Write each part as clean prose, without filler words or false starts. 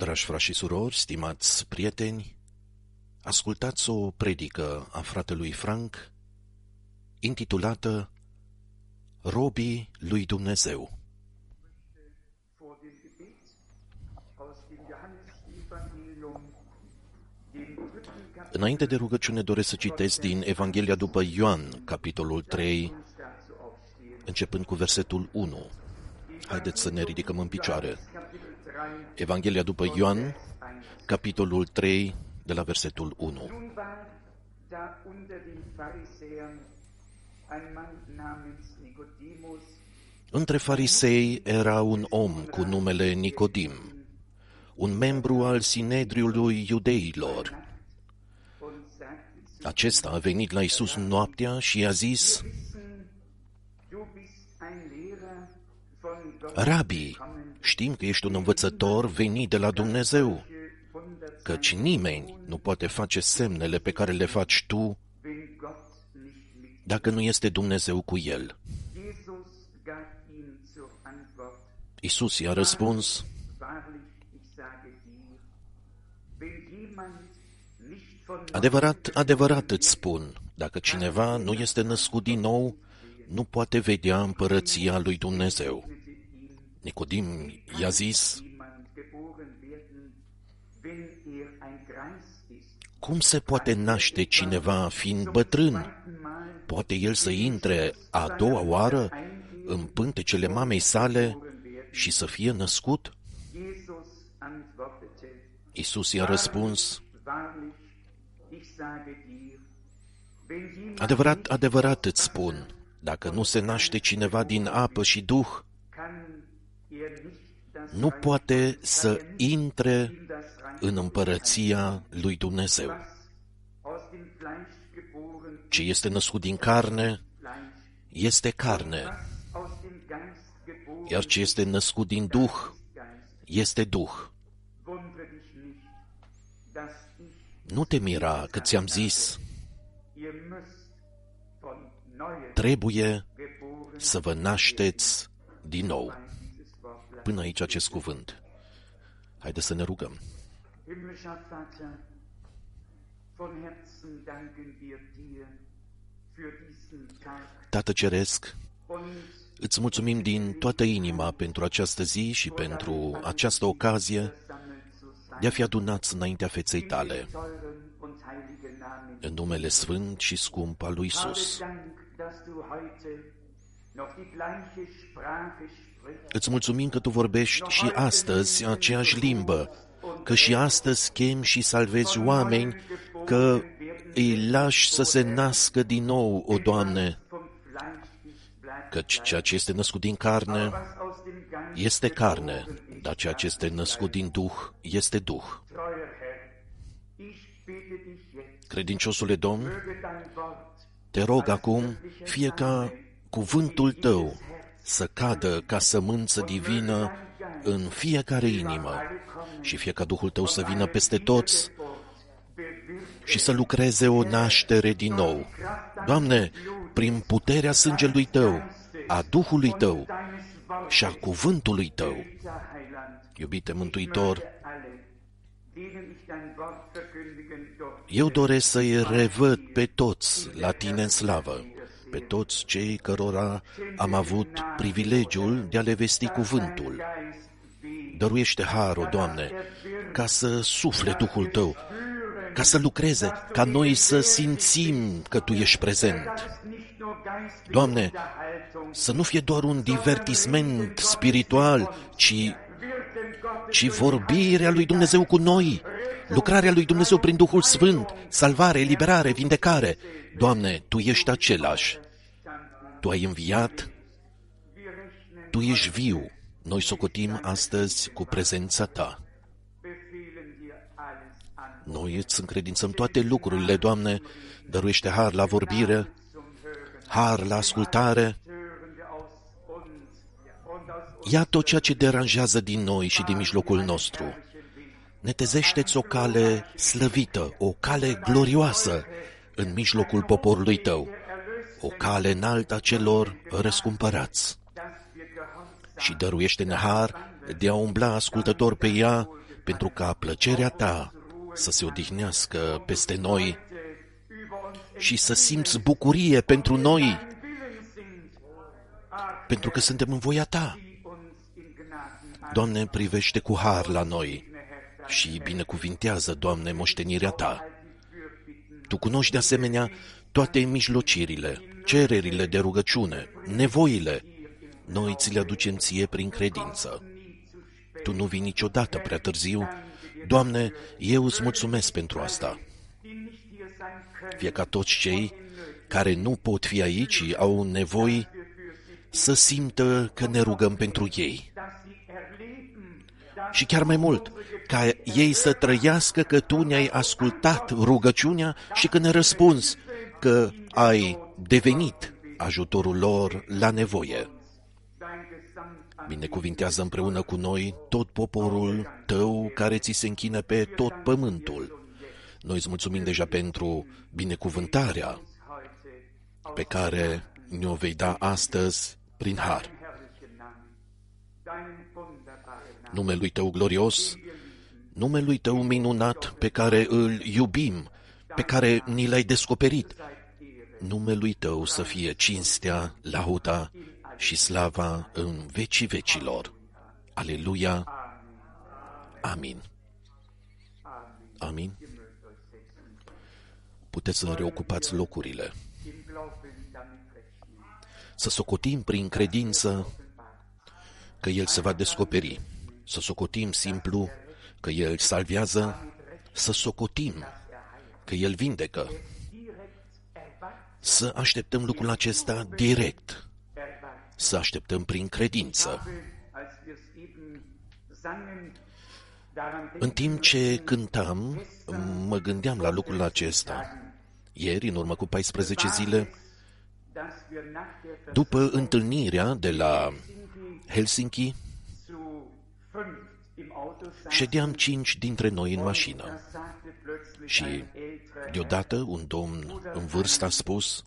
Dragi frați și surori, stimați prieteni, ascultați o predică a fratelui Frank, intitulată Robii lui Dumnezeu. Înainte de rugăciune doresc să citesc din Evanghelia după Ioan, capitolul 3, începând cu versetul 1. Haideți să ne ridicăm în picioare. Evanghelia după Ioan, capitolul 3, de la versetul 1. Între farisei era un om cu numele Nicodim, un membru al Sinedriului iudeilor. Acesta a venit la Iisus noaptea și i-a zis: Rabi, știm că ești un învățător venit de la Dumnezeu, căci nimeni nu poate face semnele pe care le faci tu dacă nu este Dumnezeu cu el. Iisus i-a răspuns: Adevărat, adevărat îți spun, dacă cineva nu este născut din nou, nu poate vedea împărăția lui Dumnezeu. Nicodim i-a zis: Cum se poate naște cineva fiind bătrân? Poate el să intre a doua oară în pântecele mamei sale și să fie născut? Iisus i-a răspuns: Adevărat, adevărat îți spun, dacă nu se naște cineva din apă și duh, nu poate să intre în împărăția lui Dumnezeu. Ce este născut din carne, este carne, iar ce este născut din Duh, este Duh. Nu te mira că ți-am zis: trebuie să vă nașteți din nou. Până aici acest cuvânt. Haideți să ne rugăm. Tată Ceresc, îți mulțumim din toată inima pentru această zi și pentru această ocazie de a fi adunați înaintea feței tale, în numele sfânt și scump al lui Iisus. Îți mulțumim că Tu vorbești și astăzi aceeași limbă, că și astăzi chemi și salvezi oameni, că îi lași să se nască din nou, o Doamne, căci ceea ce este născut din carne este carne, dar ceea ce este născut din Duh este Duh. Credinciosule Domn, te rog acum, fie ca cuvântul Tău să cadă ca sămânță divină în fiecare inimă și fie ca Duhul Tău să vină peste toți și să lucreze o naștere din nou. Doamne, prin puterea sângelui Tău, a Duhului Tău și a cuvântului Tău, iubite Mântuitor, eu doresc să-i revăd pe toți la Tine în slavă, pe toți cei cărora am avut privilegiul de a le vesti cuvântul. Dăruiește har, o Doamne, ca să sufle Duhul Tău, ca să lucreze, ca noi să simțim că Tu ești prezent. Doamne, să nu fie doar un divertisment spiritual, ci vorbirea lui Dumnezeu cu noi, lucrarea lui Dumnezeu prin Duhul Sfânt, salvare, eliberare, vindecare. Doamne, Tu ești același. Tu ai înviat, Tu ești viu. Noi socotim astăzi cu prezența Ta. Noi îți încredințăm toate lucrurile, Doamne, dăruiește har la vorbire, har la ascultare. Ia tot ceea ce deranjează din noi și din mijlocul nostru. Netezește-ți o cale slăvită, o cale glorioasă în mijlocul poporului Tău, o cale înaltă a celor răscumpărați. Și dăruiește-ne har de a umbla ascultător pe ea pentru ca plăcerea ta să se odihnească peste noi și să simți bucurie pentru noi, pentru că suntem în voia ta. Doamne, privește cu har la noi și binecuvintează, Doamne, moștenirea ta. Tu cunoști de asemenea toate mijlocirile, cererile de rugăciune, nevoile. Noi ți le aducem ție prin credință. Tu nu vii niciodată prea târziu. Doamne, eu îți mulțumesc pentru asta. Fie ca toți cei care nu pot fi aici și au nevoi să simtă că ne rugăm pentru ei. Și chiar mai mult, ca ei să trăiască că Tu ne-ai ascultat rugăciunea și că ne răspunzi că ai devenit ajutorul lor la nevoie. Binecuvintează împreună cu noi tot poporul Tău care ți se închină pe tot pământul. Noi îți mulțumim deja pentru binecuvântarea pe care ne-o vei da astăzi prin har. Numelui Tău glorios, numelui Tău minunat pe care îl iubim, pe care ni l-ai descoperit, numelui Tău să fie cinstea, lauda și slava în vecii vecilor. Aleluia! Amin! Amin! Puteți să reocupați locurile. Să socotim prin credință că El se va descoperi. Să socotim simplu că El salvează. Să socotim că El vindecă. Să așteptăm lucrul acesta direct. Să așteptăm prin credință. În timp ce cântam, mă gândeam la lucrul acesta. Ieri, în urmă cu 14 zile, după întâlnirea de la Helsinki, ședeam 5 dintre noi în mașină și deodată un domn în vârstă a spus: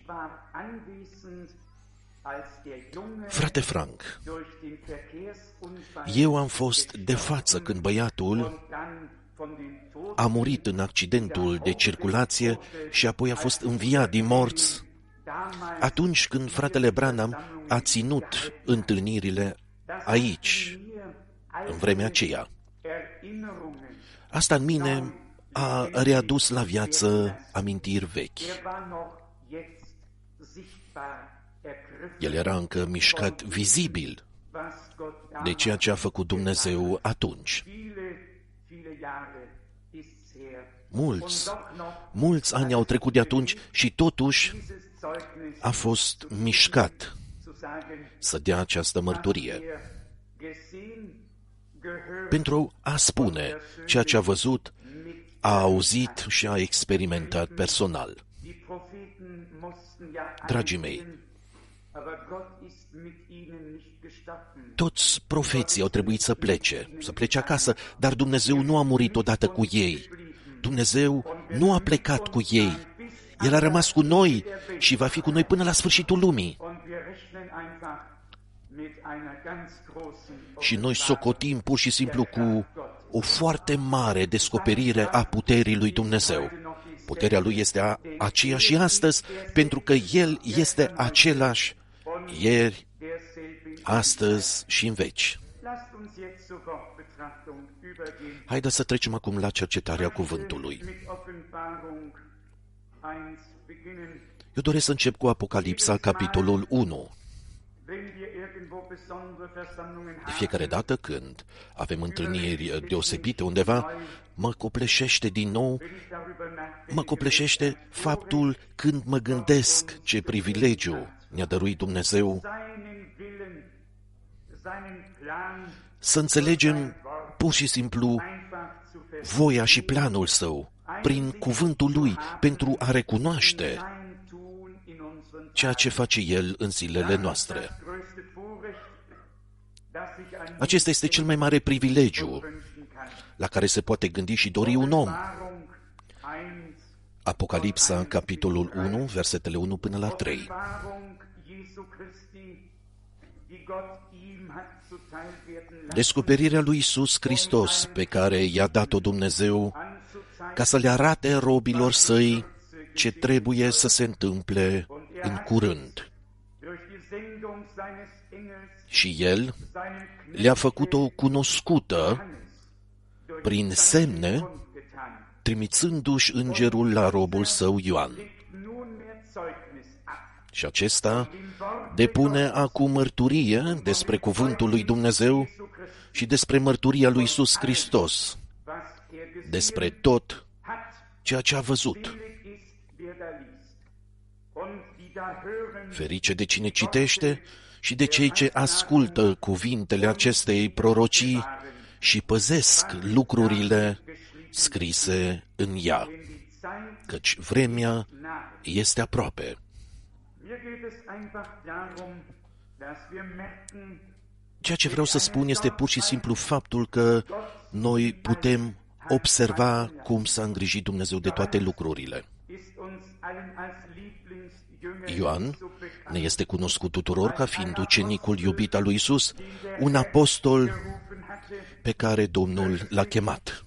Frate Frank, eu am fost de față când băiatul a murit în accidentul de circulație și apoi a fost înviat din morți, atunci când fratele Branham a ținut întâlnirile aici, în vremea aceea. Asta în mine a readus la viață amintiri vechi. El era încă mișcat vizibil de ceea ce a făcut Dumnezeu atunci. Mulți ani au trecut de atunci și totuși a fost mișcat să dea această mărturie pentru a spune ceea ce a văzut, a auzit și a experimentat personal. Dragii mei, toți profeții au trebuit să plece acasă, dar Dumnezeu nu a murit odată cu ei. Dumnezeu nu a plecat cu ei. El a rămas cu noi și va fi cu noi până la sfârșitul lumii. Și noi socotim pur și simplu cu o foarte mare descoperire a puterii lui Dumnezeu. Puterea lui este aceeași și astăzi, pentru că El este același ieri, astăzi și în veci. Haideți să trecem acum la cercetarea cuvântului. Eu doresc să încep cu Apocalipsa, capitolul 1. De fiecare dată când avem întâlniri deosebite undeva, mă copleșește din nou, faptul când mă gândesc ce privilegiu ne-a dăruit Dumnezeu să înțelegem pur și simplu voia și planul Său prin cuvântul Lui pentru a recunoaște ceea ce face El în zilele noastre. Acesta este cel mai mare privilegiu la care se poate gândi și dori un om. Apocalipsa, capitolul 1, versetele 1 până la 3. Descoperirea lui Iisus Hristos pe care i-a dat-o Dumnezeu ca să le arate robilor săi ce trebuie să se întâmple în curând. Și El le-a făcut-o cunoscută prin semne, trimițându-și îngerul la robul său Ioan. Și acesta depune acum mărturie despre cuvântul lui Dumnezeu și despre mărturia lui Iisus Hristos, despre tot ceea ce a văzut. Ferice de cine citește și de cei ce ascultă cuvintele acestei prorocii și păzesc lucrurile scrise în ea, căci vremea este aproape. Ceea ce vreau să spun este pur și simplu faptul că noi putem observa cum s-a îngrijit Dumnezeu de toate lucrurile. Ioan ne este cunoscut tuturor ca fiind ucenicul iubit al lui Iisus, un apostol pe care Domnul l-a chemat.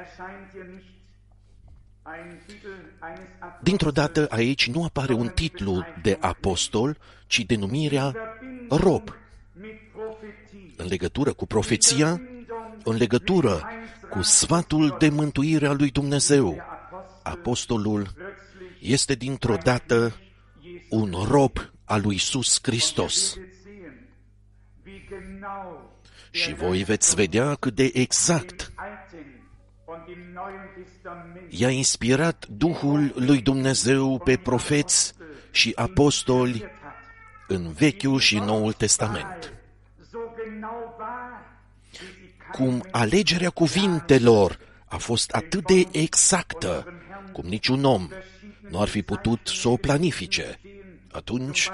Dintr-o dată aici nu apare un titlu de apostol, ci denumirea rob. În legătură cu profeția, în legătură cu sfatul de mântuire a lui Dumnezeu, apostolul este dintr-o dată un rob al lui Iisus Hristos. Și voi veți vedea cât de exact i-a inspirat Duhul lui Dumnezeu pe profeți și apostoli în Vechiul și Noul Testament. Cum alegerea cuvintelor a fost atât de exactă, cum niciun om nu ar fi putut să o planifice. Atunci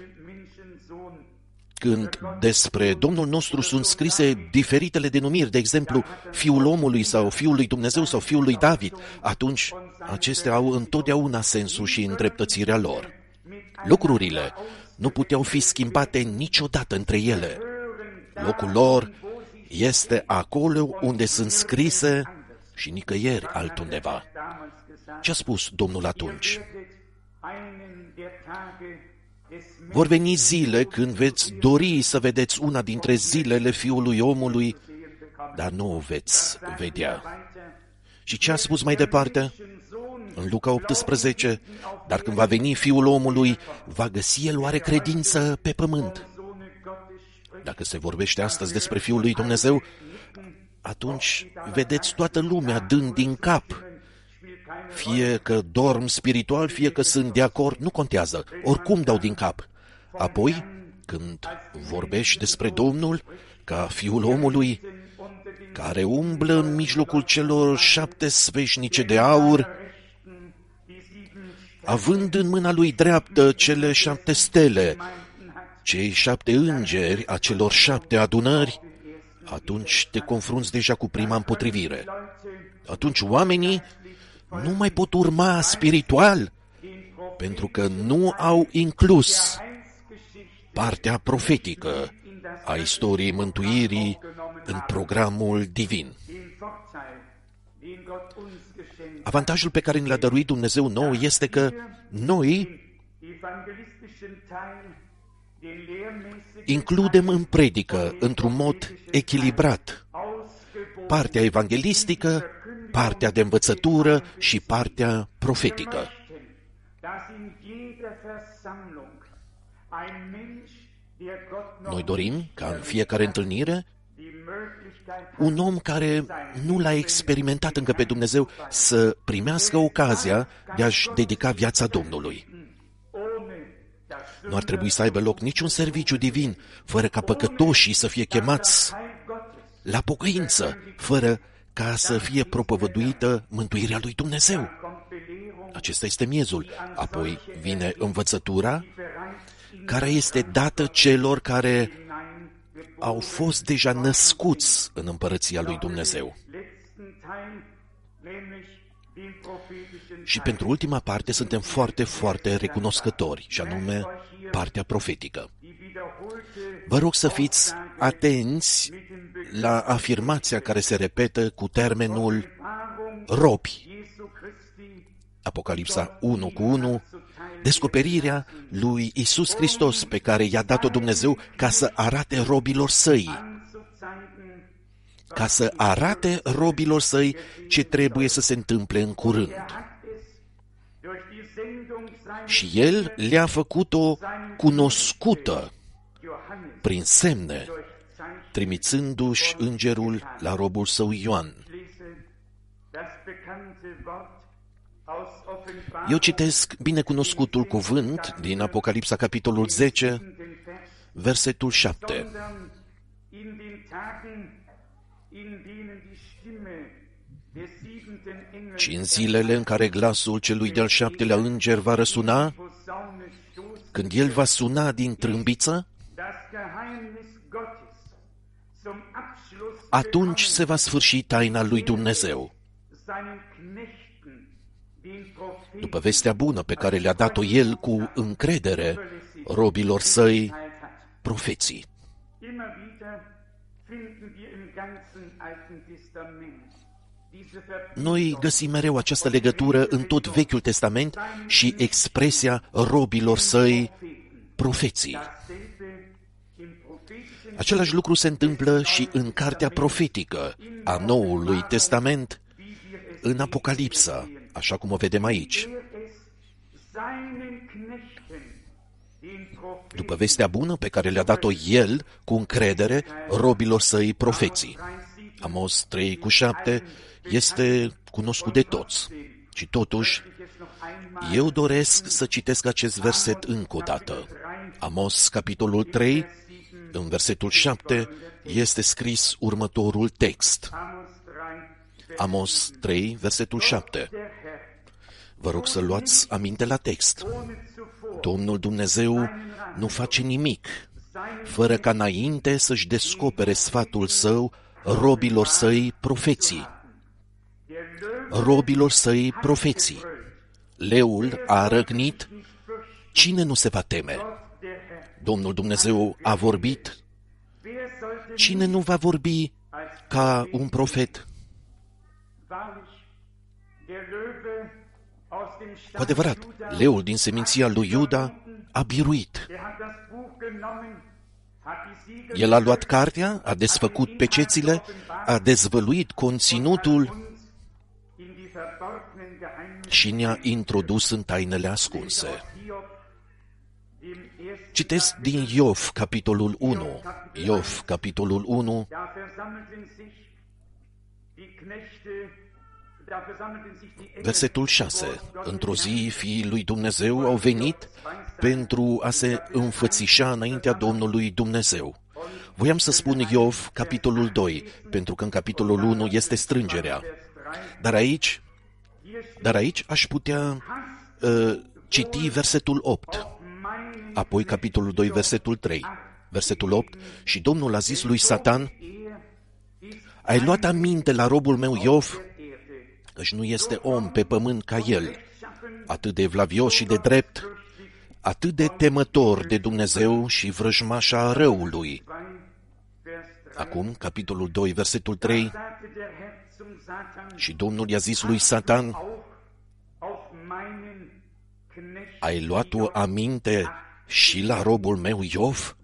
când despre Domnul nostru sunt scrise diferitele denumiri, de exemplu, Fiul omului sau Fiul lui Dumnezeu sau Fiul lui David, atunci acestea au întotdeauna sensul și îndreptățirea lor. Lucrurile nu puteau fi schimbate niciodată între ele. Locul lor este acolo unde sunt scrise și nicăieri altundeva. Ce a spus Domnul atunci? Vor veni zile când veți dori să vedeți una dintre zilele Fiului omului, dar nu o veți vedea. Și ce a spus mai departe? În Luca 18, dar când va veni Fiul omului, va găsi el oare credință pe pământ? Dacă se vorbește astăzi despre Fiul lui Dumnezeu, atunci vedeți toată lumea dând din cap. Fie că dorm spiritual, fie că sunt de acord, nu contează. Oricum dau din cap. Apoi, când vorbești despre Domnul, ca Fiul omului, care umblă în mijlocul celor 7 sfeșnice de aur, având în mâna lui dreaptă cele 7 stele, cei 7 îngeri a celor 7 adunări, atunci te confrunți deja cu prima împotrivire. Atunci oamenii nu mai pot urma spiritual, pentru că nu au inclus partea profetică a istoriei mântuirii în programul divin. Avantajul pe care ne l-a dăruit Dumnezeu nou este că noi includem în predică, într-un mod echilibrat, partea evanghelistică, partea de învățătură și partea profetică. Noi dorim ca în fiecare întâlnire un om care nu l-a experimentat încă pe Dumnezeu să primească ocazia de a-și dedica viața Domnului. Nu ar trebui să aibă loc niciun serviciu divin fără ca păcătoșii să fie chemați la pocăință, fără ca să fie propovăduită mântuirea lui Dumnezeu. Acesta este miezul. Apoi vine învățătura, care este dată celor care au fost deja născuți în împărăția lui Dumnezeu. Și pentru ultima parte suntem foarte, foarte recunoscători, și anume partea profetică. Vă rog să fiți atenți la afirmația care se repetă cu termenul robi. Apocalipsa 1:1, descoperirea lui Iisus Hristos pe care i-a dat-o Dumnezeu ca să arate robilor săi. Ca să arate robilor săi ce trebuie să se întâmple în curând. Și El le-a făcut-o cunoscută prin semne, trimițându-și îngerul la robul său Ioan. Eu citesc binecunoscutul cuvânt din Apocalipsa, capitolul 10, versetul 7. Și în zilele în care glasul celui de-al 7-lea înger va răsuna, când el va suna din trâmbiță, atunci se va sfârși taina lui Dumnezeu. După vestea bună pe care le-a dat-o el cu încredere robilor săi, profeții. Noi găsim mereu această legătură în tot Vechiul Testament și expresia robilor săi, profeții. Același lucru se întâmplă și în cartea profetică a Noului Testament, în Apocalipsa, așa cum o vedem aici. După vestea bună pe care le-a dat-o el cu încredere robilor săi, profeții. Amos 3:7 este cunoscut de toți. Și totuși, eu doresc să citesc acest verset încă o dată. Amos, capitolul 3, în versetul 7, este scris următorul text. Amos 3, versetul 7. Vă rog să luați aminte la text. Domnul Dumnezeu nu face nimic, fără ca înainte să-și descopere sfatul său robilor săi, profeții. Robilor săi, profeții. Leul a răgnit, cine nu se va teme? Domnul Dumnezeu a vorbit, cine nu va vorbi ca un profet? Cu adevărat, leul din seminția lui Iuda a biruit. El a luat cartea, a desfăcut pecețile, a dezvăluit conținutul și ne-a introdus în tainele ascunse. Citesc din Iov, capitolul 1. Iov, capitolul 1. Versetul 6. Într-o zi, fiii lui Dumnezeu au venit pentru a se înfățișa înaintea Domnului Dumnezeu. Voiam să spun Iov, capitolul 2, pentru că în capitolul 1 este strângerea. Dar aici aș putea citi versetul 8. Apoi capitolul 2, versetul 3. Versetul 8. Și Domnul a zis lui Satan, ai luat aminte la robul meu Iov, căci nu este om pe pământ ca el, atât de evlavios și de drept, atât de temător de Dumnezeu și vrăjmașa răului. Acum, capitolul 2, versetul 3. Și Domnul i-a zis lui Satan, ai luat-o aminte și la robul meu Iov?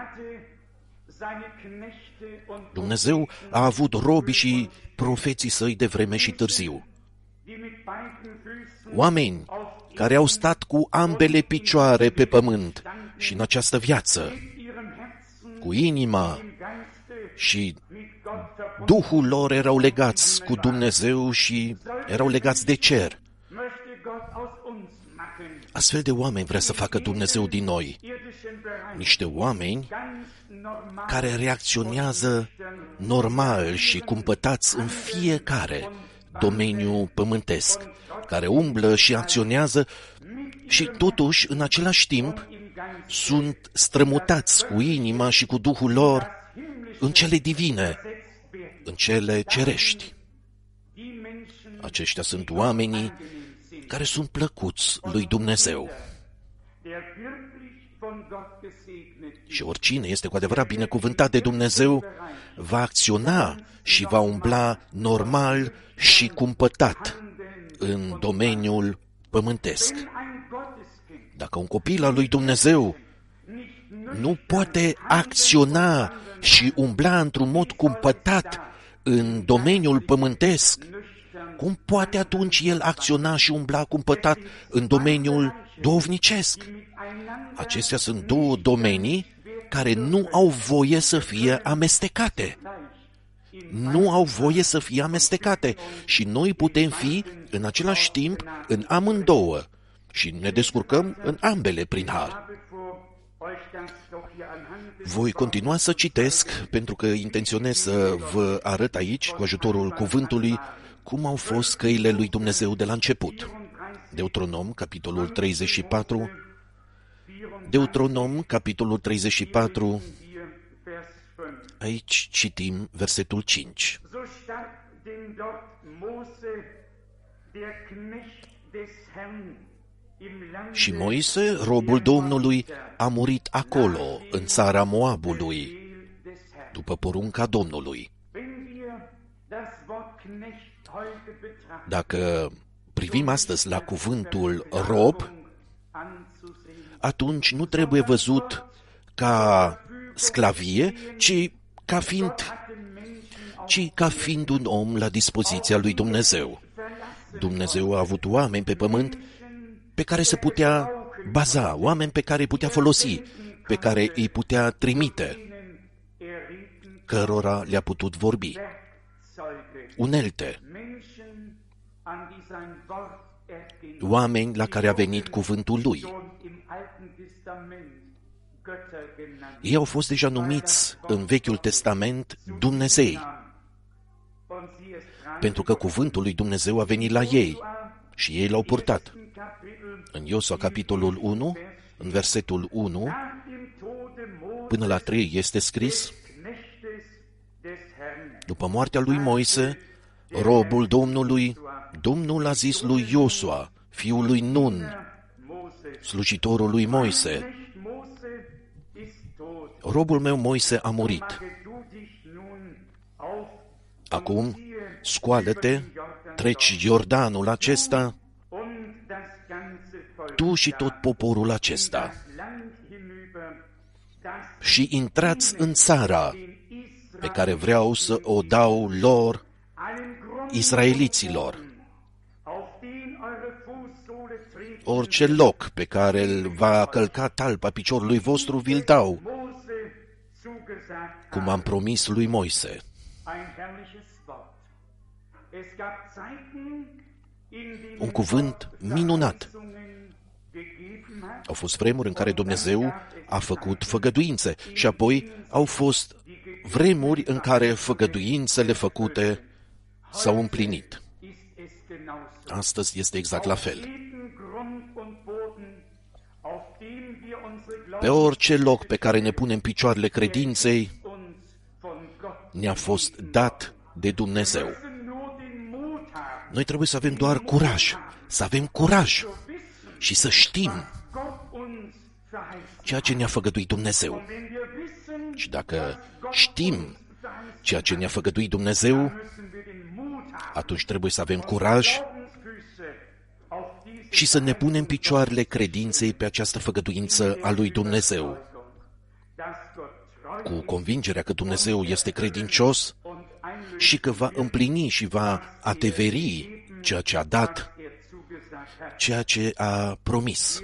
Dumnezeu a avut robii și profeții săi de vreme și târziu. Oameni care au stat cu ambele picioare pe pământ și în această viață, cu inima și Duhul lor erau legați cu Dumnezeu și erau legați de cer. Astfel de oameni vrea să facă Dumnezeu din noi. Niște oameni care reacționează normal și cumpătați în fiecare domeniu pământesc, care umblă și acționează și totuși, în același timp, sunt strămutați cu inima și cu Duhul lor în cele divine, în cele cerești. Aceștia sunt oamenii care sunt plăcuți lui Dumnezeu. Și oricine este cu adevărat binecuvântat de Dumnezeu va acționa și va umbla normal și cumpătat în domeniul pământesc. Dacă un copil al lui Dumnezeu nu poate acționa și umbla într-un mod cumpătat în domeniul pământesc, cum poate atunci el acționa și umbla cumpătat în domeniul duhovnicesc? Acestea sunt două domenii care nu au voie să fie amestecate. Nu au voie să fie amestecate și noi putem fi în același timp în amândouă și ne descurcăm în ambele prin har. Voi continua să citesc pentru că intenționez să vă arăt aici, cu ajutorul cuvântului, cum au fost căile lui Dumnezeu de la început. Deuteronom, capitolul 34, Deuteronom, capitolul 34, aici citim versetul 5. Și Moise, robul Domnului, a murit acolo, în țara Moabului, după porunca Domnului. Dacă privim astăzi la cuvântul rob, atunci nu trebuie văzut ca sclavie, ci ca fiind un om la dispoziția lui Dumnezeu. Dumnezeu a avut oameni pe pământ pe care se putea baza, oameni pe care îi putea folosi, pe care îi putea trimite, cărora le-a putut vorbi. Unelte, oameni la care a venit cuvântul lui. Ei au fost deja numiți în Vechiul Testament Dumnezei, pentru că cuvântul lui Dumnezeu a venit la ei și ei l-au purtat. În Iosua, capitolul 1, în versetul 1, până la 3 este scris: după moartea lui Moise, robul Domnului, Domnul a zis lui Iosua, fiul lui Nun, slujitorul lui Moise: robul meu Moise a murit. Acum, scoală-te, treci Iordanul acesta, tu și tot poporul acesta, și intrați în țara pe care vreau să o dau lor, israeliților. Orice loc pe care îl va călca talpa piciorului vostru, vi-l dau, cum am promis lui Moise. Un cuvânt minunat. Au fost vremuri în care Dumnezeu a făcut făgăduințe și apoi au fost vremuri în care făgăduințele făcute s-au împlinit. Astăzi este exact la fel. Pe orice loc pe care ne punem picioarele credinței, ne-a fost dat de Dumnezeu. Noi trebuie să avem doar curaj, să avem curaj și să știm ceea ce ne-a făgăduit Dumnezeu. Și dacă știm ceea ce ne-a făgăduit Dumnezeu, atunci trebuie să avem curaj și să ne punem picioarele credinței pe această făgăduință a lui Dumnezeu, cu convingerea că Dumnezeu este credincios și că va împlini și va adeveri ceea ce a dat, ceea ce a promis.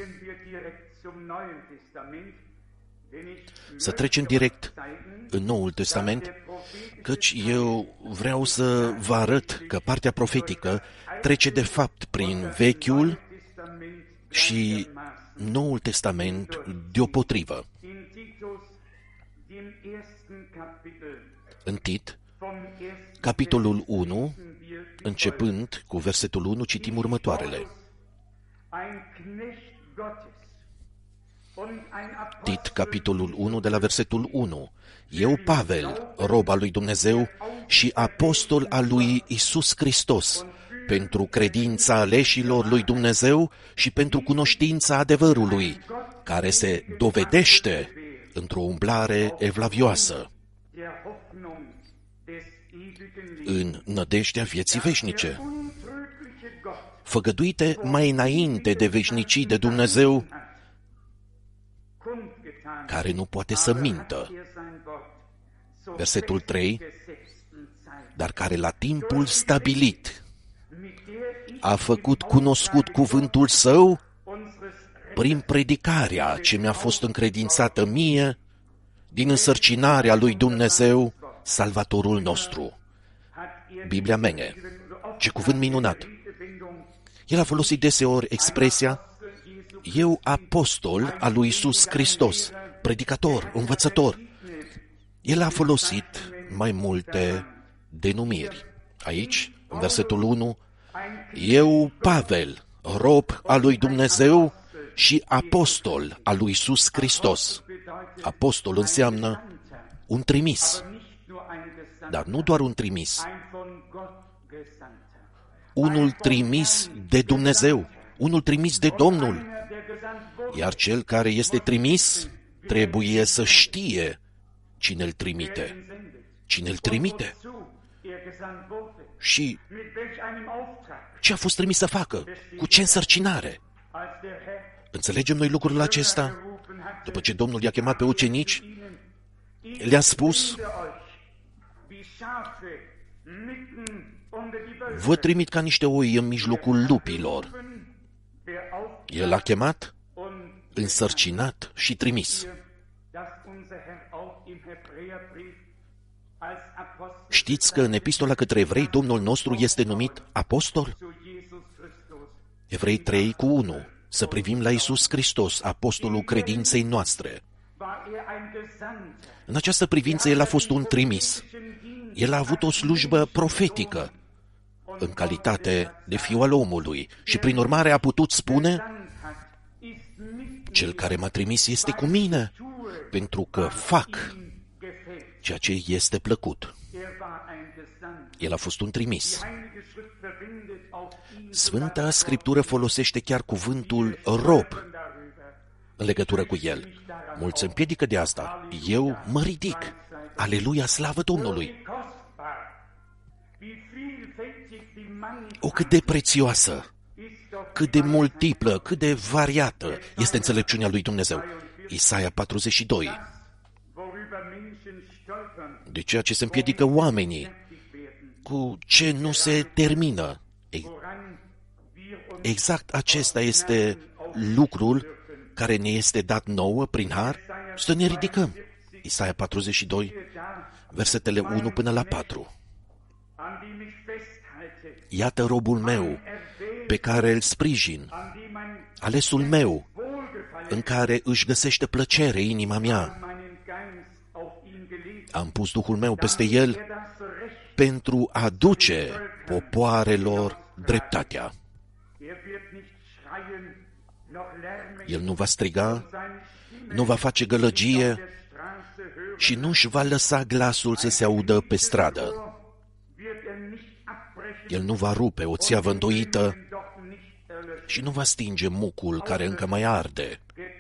Să trecem direct în Noul Testament, căci eu vreau să vă arăt că partea profetică trece de fapt prin Vechiul și Noul Testament deopotrivă. În Tit, capitolul 1, începând cu versetul 1, citim următoarele. Tit, capitolul 1, de la versetul 1. Eu, Pavel, rob al lui Dumnezeu, și apostol al lui Iisus Hristos, pentru credința aleșilor lui Dumnezeu și pentru cunoștința adevărului, care se dovedește într-o umblare evlavioasă, în nădejdea vieții veșnice, făgăduite mai înainte de veșnicii de Dumnezeu, care nu poate să mintă. Versetul 3, dar care la timpul stabilit a făcut cunoscut cuvântul său prin predicarea ce mi-a fost încredințată mie din însărcinarea lui Dumnezeu, Salvatorul nostru. Biblia mene, ce cuvânt minunat! El a folosit deseori expresia eu apostol al lui Iisus Hristos, predicator, învățător. El a folosit mai multe denumiri. Aici, în versetul 1, eu, Pavel, rob al lui Dumnezeu și apostol al lui Iisus Hristos. Apostol înseamnă un trimis, dar nu doar un trimis, unul trimis de Dumnezeu, unul trimis de Domnul. Iar cel care este trimis trebuie să știe cine îl trimite. Cine îl trimite? Și ce a fost trimis să facă? Cu ce însărcinare? Înțelegem noi lucrul acesta? După ce Domnul i-a chemat pe ucenici, le-a spus, vă trimit ca niște oi în mijlocul lupilor. El a chemat, însărcinat și trimis. Știți că în epistola către evrei Domnul nostru este numit apostol? Evrei 3:1. Să privim la Iisus Hristos, apostolul credinței noastre. În această privință El a fost un trimis. El a avut o slujbă profetică în calitate de fiu al omului și prin urmare a putut spune, cel care m-a trimis este cu mine, pentru că fac ceea ce este plăcut. El a fost un trimis. Sfânta Scriptură folosește chiar cuvântul rob în legătură cu el. Mulți se împiedică de asta. Eu mă ridic. Aleluia, slavă Domnului! O, cât de prețioasă, cât de multiplă, cât de variată este înțelepciunea lui Dumnezeu. Isaia 42. De ceea ce se împiedică oamenii, cu ce nu se termină. Exact acesta este lucrul care ne este dat nouă prin har, să ne ridicăm. Isaia 42, versetele 1 până la 4. Iată robul meu, pe care îl sprijin, alesul meu, în care își găsește plăcere inima mea. Am pus Duhul meu peste el pentru a duce popoarelor dreptatea. El nu va striga, nu va face gălăgie și nu își va lăsa glasul să se audă pe stradă. El nu va rupe o țeavă îndoită și nu va stinge mucul care încă mai arde,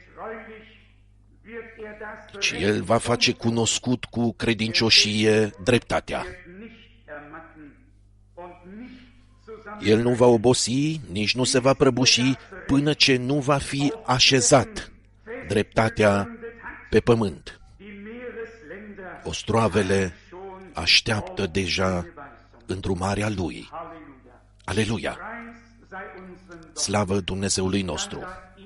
ci el va face cunoscut cu credincioșie dreptatea. El nu va obosi, nici nu se va prăbuși, până ce nu va fi așezat dreptatea pe pământ. Ostroavele așteaptă deja îndrumarea lui. Aleluia! Slavă Dumnezeului nostru!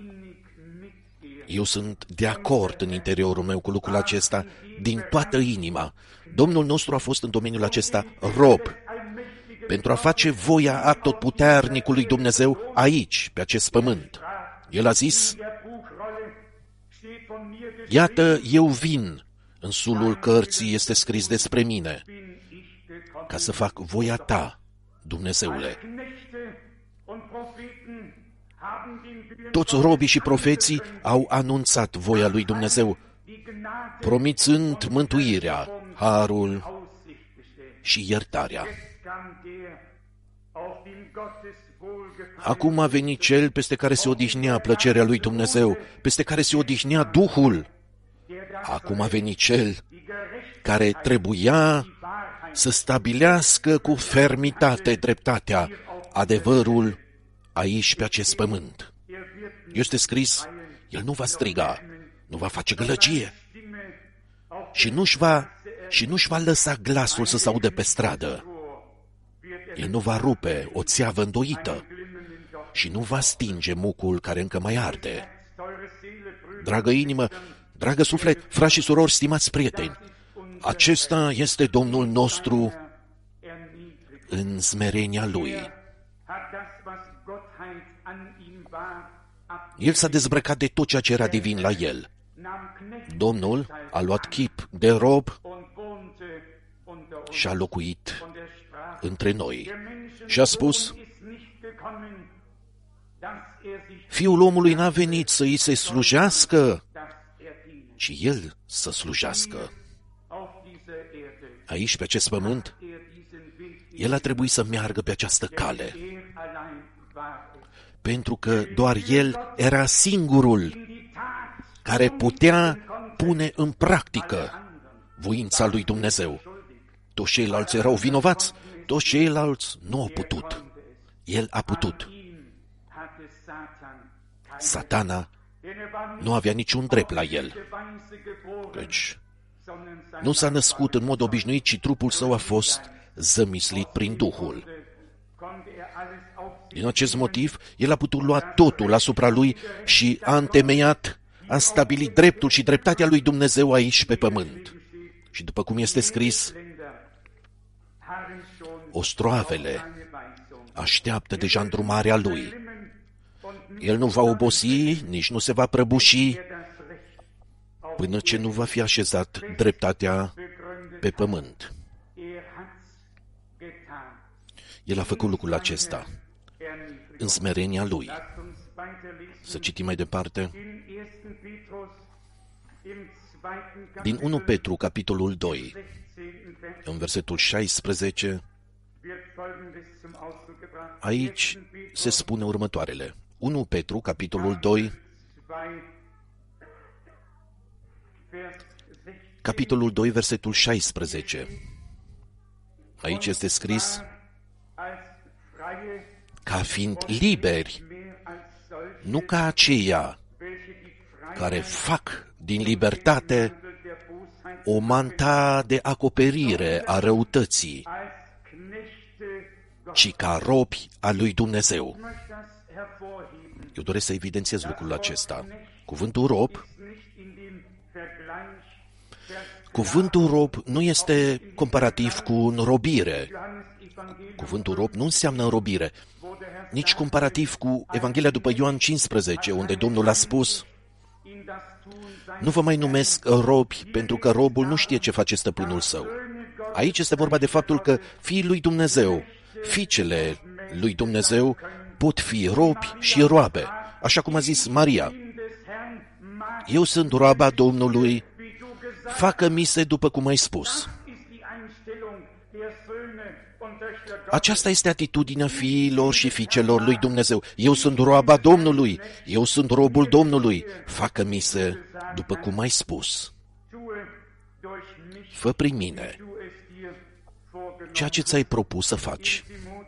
Eu sunt de acord în interiorul meu cu lucrul acesta din toată inima. Domnul nostru a fost în domeniul acesta rob, pentru a face voia atotputernicului Dumnezeu aici, pe acest pământ. El a zis, iată, eu vin, în sulul cărții este scris despre mine, ca să fac voia ta, Dumnezeule. Toți robii și profeții au anunțat voia lui Dumnezeu, promițând mântuirea, harul și iertarea. Acum a venit cel peste care se odihnea plăcerea lui Dumnezeu, peste care se odihnea Duhul. Acum a venit cel care trebuia să stabilească cu fermitate dreptatea, adevărul aici pe acest pământ. Este scris, el nu va striga, nu va face gălăgie și nu-și va lăsa glasul să se audă pe stradă. El nu va rupe o țeavă îndoită și nu va stinge mucul care încă mai arde. Dragă inimă, dragă suflet, frați și surori, stimați prieteni, acesta este Domnul nostru în smerenia Lui. El s-a dezbrăcat de tot ceea ce era divin la El. Domnul a luat chip de rob și a locuit între noi. Și a spus, Fiul omului n-a venit să îi se slujească, ci El să slujească. Aici, pe acest pământ, El a trebuit să meargă pe această cale, pentru că doar El era singurul care putea pune în practică voința lui Dumnezeu. Toți ceilalți erau vinovați, toți ceilalți nu au putut. El a putut. Satana nu avea niciun drept la el. Deci, nu s-a născut în mod obișnuit, ci trupul său a fost zămislit prin Duhul. Din acest motiv, el a putut lua totul asupra lui și a întemeiat, a stabilit dreptul și dreptatea lui Dumnezeu aici pe pământ. Și după cum este scris, ostroavele așteaptă deja îndrumarea lui. El nu va obosi, nici nu se va prăbuși, până ce nu va fi așezat dreptatea pe pământ. El a făcut lucrul acesta în smerenia Lui. Să citim mai departe. Din 1 Petru, capitolul 2, în versetul 16, aici se spune următoarele. 1 Petru, capitolul 2, capitolul 2, versetul 16. Aici este scris, ca fiind liberi, nu ca aceia care fac din libertate o manta de acoperire a răutății, ci ca robi a lui Dumnezeu. Eu doresc să evidențiez lucrul acesta. Cuvântul rob nu este comparativ cu înrobire. Cuvântul rob nu înseamnă înrobire, nici comparativ cu Evanghelia după Ioan 15, unde Domnul a spus, nu vă mai numesc robi, pentru că robul nu știe ce face stăpânul său. Aici este vorba de faptul că fiii lui Dumnezeu, fiicele lui Dumnezeu, pot fi robi și roabe, așa cum a zis Maria. Eu sunt roaba Domnului, facă-mi se după cum ai spus. Aceasta este atitudinea fiilor și fiicelor lui Dumnezeu. Eu sunt roaba Domnului, eu sunt robul Domnului, facă-mi se după cum ai spus. Fă prin mine ceea ce ți-ai propus să faci.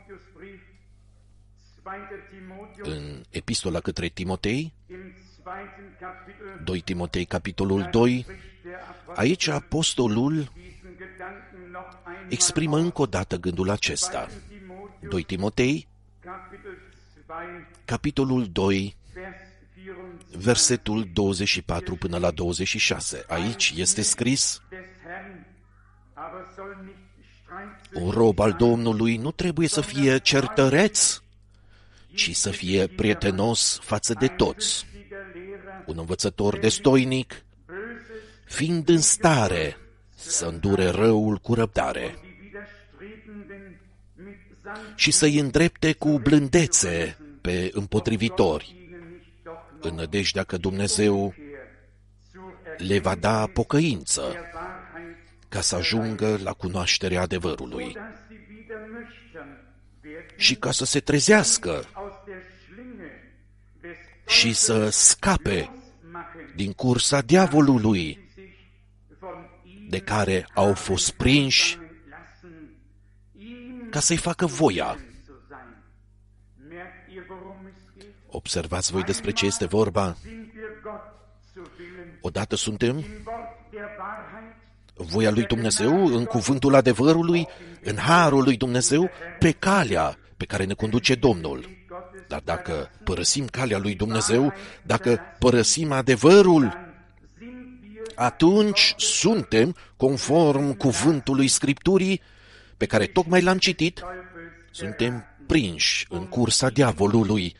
În epistola către Timotei, 2 Timotei, capitolul 2, aici apostolul exprimă încă o dată gândul acesta. 2 Timotei, capitolul 2, versetul 24 până la 26. Aici este scris, un rob al Domnului nu trebuie să fie certăreț, ci să fie prietenos față de toți, un învățător destoinic, fiind în stare să îndure răul cu răbdare și să-i îndrepte cu blândețe pe împotrivitori, în nădejdea că Dumnezeu le va da pocăință ca să ajungă la cunoașterea adevărului și ca să se trezească și să scape din cursa diavolului de care au fost prinși, ca să-i facă voia. Observați voi despre ce este vorba? Odată suntem voia lui Dumnezeu, în cuvântul adevărului, în harul lui Dumnezeu, pe calea pe care ne conduce Domnul. Dar dacă părăsim calea lui Dumnezeu, dacă părăsim adevărul, atunci suntem, conform cuvântului Scripturii, pe care tocmai l-am citit, suntem prinși în cursa diavolului,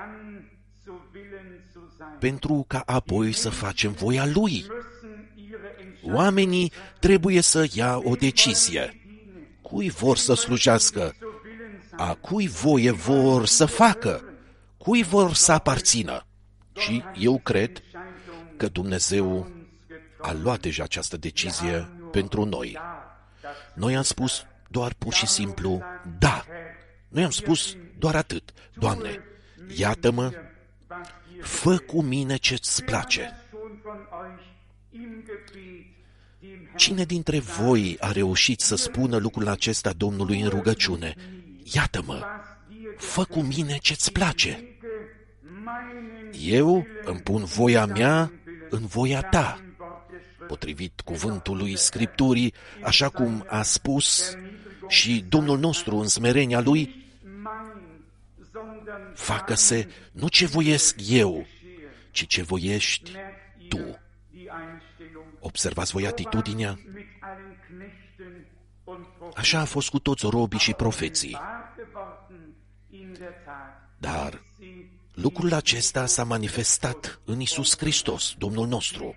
pentru ca apoi să facem voia lui. Oamenii trebuie să ia o decizie. Cui vor să slujească? A cui voie vor să facă? Cui vor să aparțină? Și eu cred că Dumnezeu a luat deja această decizie pentru noi. Noi am spus doar pur și simplu da. Noi am spus doar atât. Doamne, iată-mă, fă cu mine ce-ți place. Cine dintre voi a reușit să spună lucrul acesta Domnului în rugăciune? Iată-mă, fă cu mine ce-ți place. Eu îmi pun voia mea în voia ta, potrivit cuvântului Scripturii, așa cum a spus și Domnul nostru în smerenia Lui, facă-se nu ce voiesc eu, ci ce voiești tu. Observați voi atitudinea? Așa a fost cu toți robii și profeții. Dar lucrul acesta s-a manifestat în Iisus Hristos, Domnul nostru.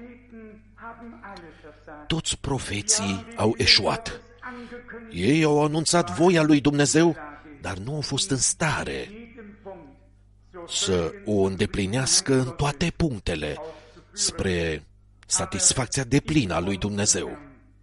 Toți profeții au eșuat. Ei au anunțat voia lui Dumnezeu, dar nu au fost în stare să o îndeplinească în toate punctele spre satisfacția deplină a lui Dumnezeu.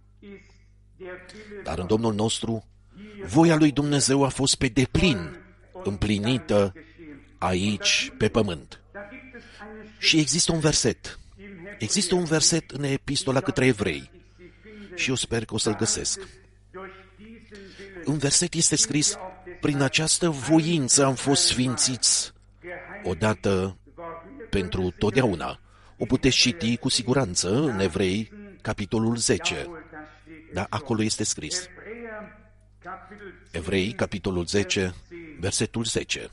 Dar în Domnul nostru, voia lui Dumnezeu a fost pe deplin împlinită aici, pe pământ. Și există un verset în Epistola către Evrei și eu sper că o să-l găsesc. În verset este scris: prin această voință am fost sfințiți odată pentru totdeauna. O puteți citi cu siguranță în Evrei, capitolul 10. Da, acolo este scris. Evrei, capitolul 10, versetul 10.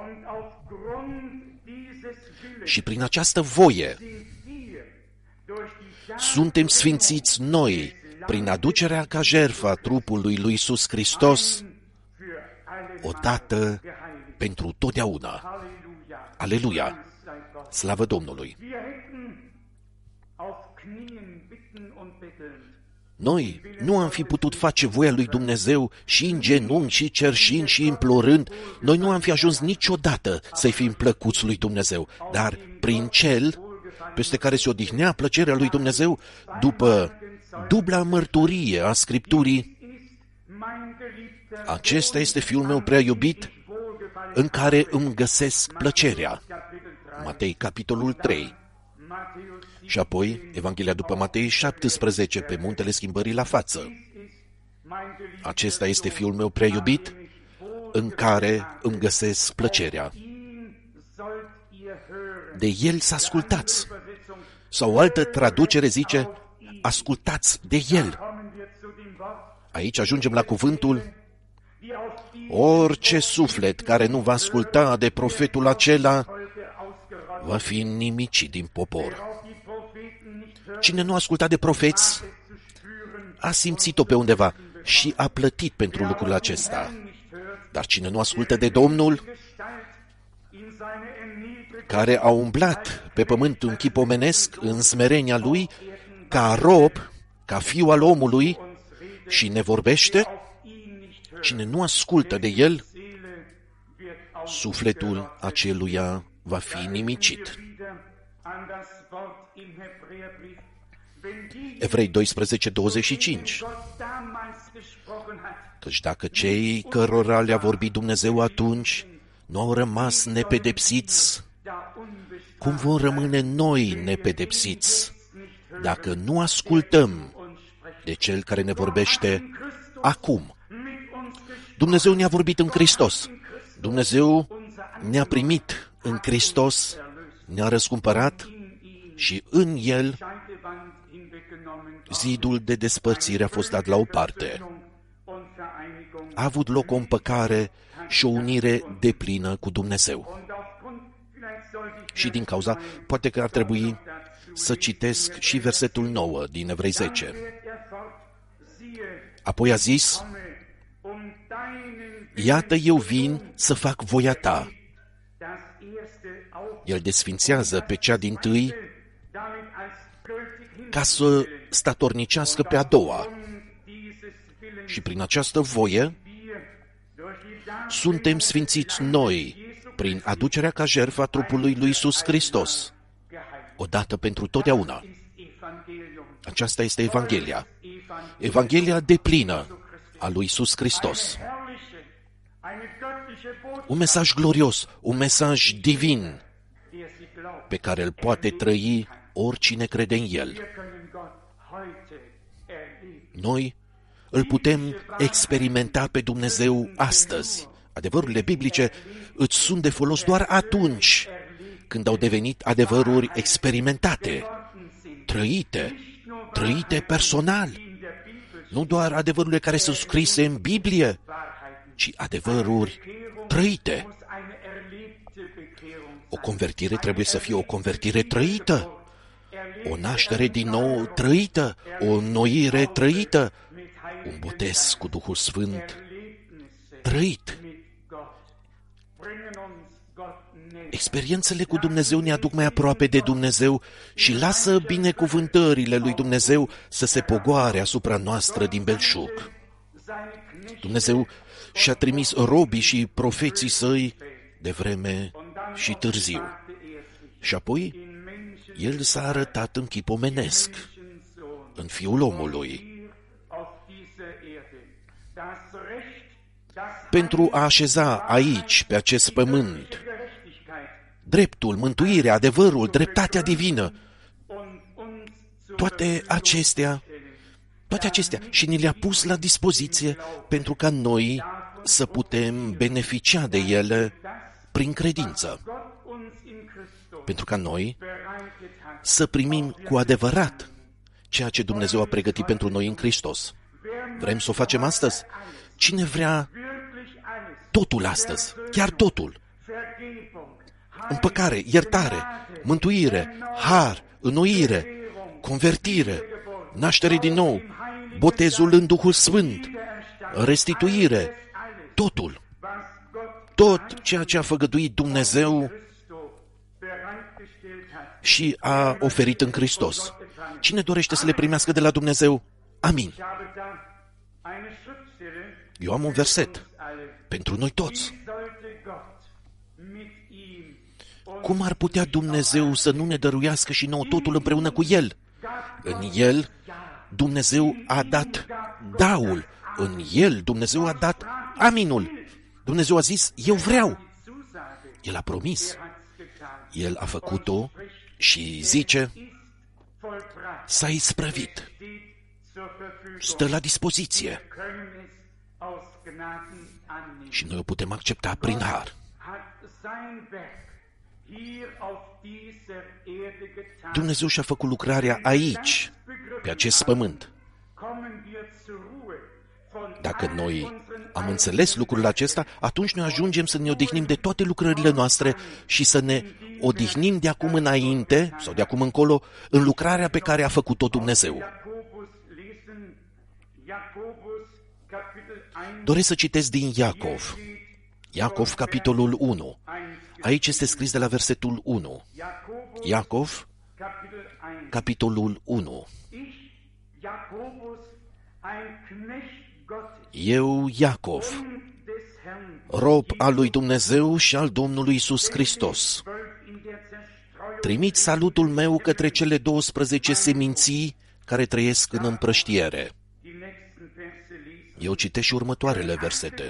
Și prin această voie suntem sfințiți noi, prin aducerea ca jertfă a trupului lui Iisus Hristos, odată pentru totdeauna. Aleluia! Slavă Domnului! Noi nu am fi putut face voia lui Dumnezeu și în genunchi și cerșind și implorând, noi nu am fi ajuns niciodată să-i fim plăcuți lui Dumnezeu, dar prin Cel peste care se odihnea plăcerea lui Dumnezeu, după dubla mărturie a Scripturii, acesta este Fiul meu prea iubit, în care îmi găsesc plăcerea. Matei, capitolul 3. Și apoi, Evanghelia după Matei 17, pe muntele schimbării la față. Acesta este Fiul meu prea iubit, în care îmi găsesc plăcerea. De El să ascultați. Sau o altă traducere zice, ascultați de El. Aici ajungem la cuvântul: orice suflet care nu va asculta de profetul acela va fi nimicit din popor. Cine nu a ascultat de profeți a simțit-o pe undeva și a plătit pentru lucrul acesta. Dar cine nu ascultă de Domnul, care a umblat pe pământ în chip omenesc, în smerenia Lui, ca rob, ca fiu al omului, și ne vorbește, cine nu ascultă de El, sufletul aceluia va fi nimicit. Evrei 12:25. Căci dacă cei cărora le-a vorbit Dumnezeu atunci nu au rămas nepedepsiți, cum vom rămâne noi nepedepsiți dacă nu ascultăm de Cel care ne vorbește acum? Dumnezeu ne-a vorbit în Hristos. Dumnezeu ne-a primit în Hristos, ne-a răscumpărat și în El zidul de despărțire a fost dat la o parte. A avut loc o împăcare și o unire deplină cu Dumnezeu. Și din cauza, poate că ar trebui să citesc și versetul 9 din Evrei 10. Apoi a zis: iată, eu vin să fac voia ta. El desfințează pe cea dintâi ca să statornicească pe a doua. Și prin această voie suntem sfințiți noi prin aducerea ca jertfă a trupului lui Iisus Hristos, odată pentru totdeauna. Aceasta este Evanghelia. Evanghelia deplină a lui Iisus Hristos. Un mesaj glorios, un mesaj divin pe care îl poate trăi oricine crede în el. Noi îl putem experimenta pe Dumnezeu astăzi. Adevărurile biblice îți sunt de folos doar atunci când au devenit adevăruri experimentate, trăite personal. Nu doar adevărurile care sunt scrise în Biblie, ci adevăruri trăite. O convertire trebuie să fie o convertire trăită, o naștere din nou trăită, o înnoire trăită, un botez cu Duhul Sfânt trăit. Experiențele cu Dumnezeu ne aduc mai aproape de Dumnezeu și lasă binecuvântările lui Dumnezeu să se pogoare asupra noastră din belșug. Dumnezeu și-a trimis robii și profeții săi de vreme și târziu. Și apoi El s-a arătat în chip omenesc, în Fiul omului, pentru a așeza aici, pe acest pământ, dreptul, mântuirea, adevărul, dreptatea divină, toate acestea și ni le-a pus la dispoziție pentru ca noi să putem beneficia de ele prin credință. Pentru ca noi să primim cu adevărat ceea ce Dumnezeu a pregătit pentru noi în Hristos. Vrem să o facem astăzi? Cine vrea totul astăzi, chiar totul? Împăcare, iertare, mântuire, har, înnoire, convertire, naștere din nou, botezul în Duhul Sfânt, restituire, totul. Tot ceea ce a făgăduit Dumnezeu și a oferit în Hristos. Cine dorește să le primească de la Dumnezeu? Amin. Eu am un verset pentru noi toți. Cum ar putea Dumnezeu să nu ne dăruiască și nouă totul împreună cu El? În El, Dumnezeu a dat daul. În El, Dumnezeu a dat aminul. Dumnezeu a zis, eu vreau. El a promis. El a făcut-o și zice, s-a isprăvit. Stă la dispoziție. Și noi o putem accepta prin har. Dumnezeu și-a făcut lucrarea aici, pe acest pământ. Dacă noi am înțeles lucrul acesta, atunci noi ajungem să ne odihnim de toate lucrările noastre și să ne odihnim de acum înainte, sau de acum încolo, în lucrarea pe care a făcut-o Dumnezeu. Doresc să citesc din Iacov. Iacov, capitolul 1. Aici este scris de la versetul 1. Iacov, capitolul 1. Eu, Iacov, rob al lui Dumnezeu și al Domnului Iisus Hristos, trimit salutul meu către cele 12 seminții care trăiesc în împrăștiere. Eu citesc și următoarele versete.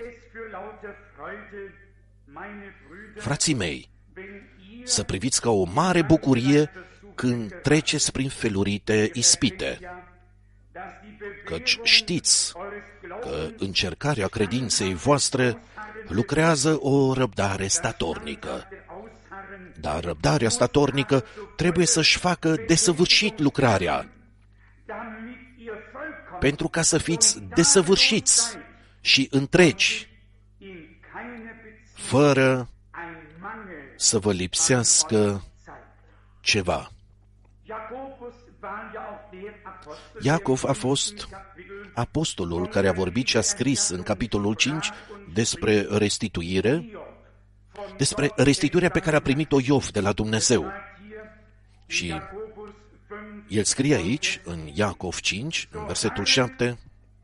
Frații mei, să priviți ca o mare bucurie când treceți prin felurite ispite, căci știți că încercarea credinței voastre lucrează o răbdare statornică. Dar răbdarea statornică trebuie să-și facă desăvârșit lucrarea, pentru ca să fiți desăvârșiți și întregi, fără să vă lipsească ceva. Iacov a fost apostolul care a vorbit și a scris în capitolul 5 despre restituire, despre restituirea pe care a primit-o Iov de la Dumnezeu. Și el scrie aici, în Iacov 5, în versetul 7,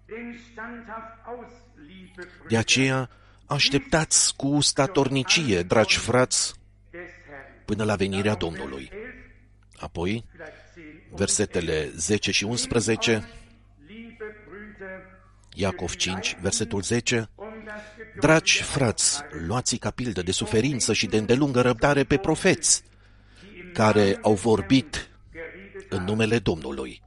de aceea așteptați cu statornicie, dragi frați, până la venirea Domnului. Apoi, versetele 10 și 11, Iacov 5, versetul 10, dragi frați, luați ca pildă de suferință și de îndelungă răbdare pe profeți, care au vorbit în numele Domnului.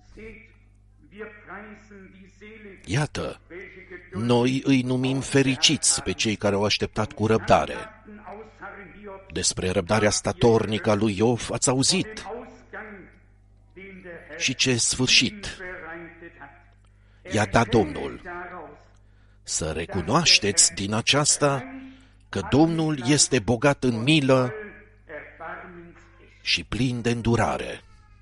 Iată, noi îi numim fericiți pe cei care au așteptat cu răbdare. Despre răbdarea statornică a lui Iov ați auzit. Și ce sfârșit i-a dat Domnul. Să recunoașteți din aceasta că Domnul este bogat în milă și plin de îndurare.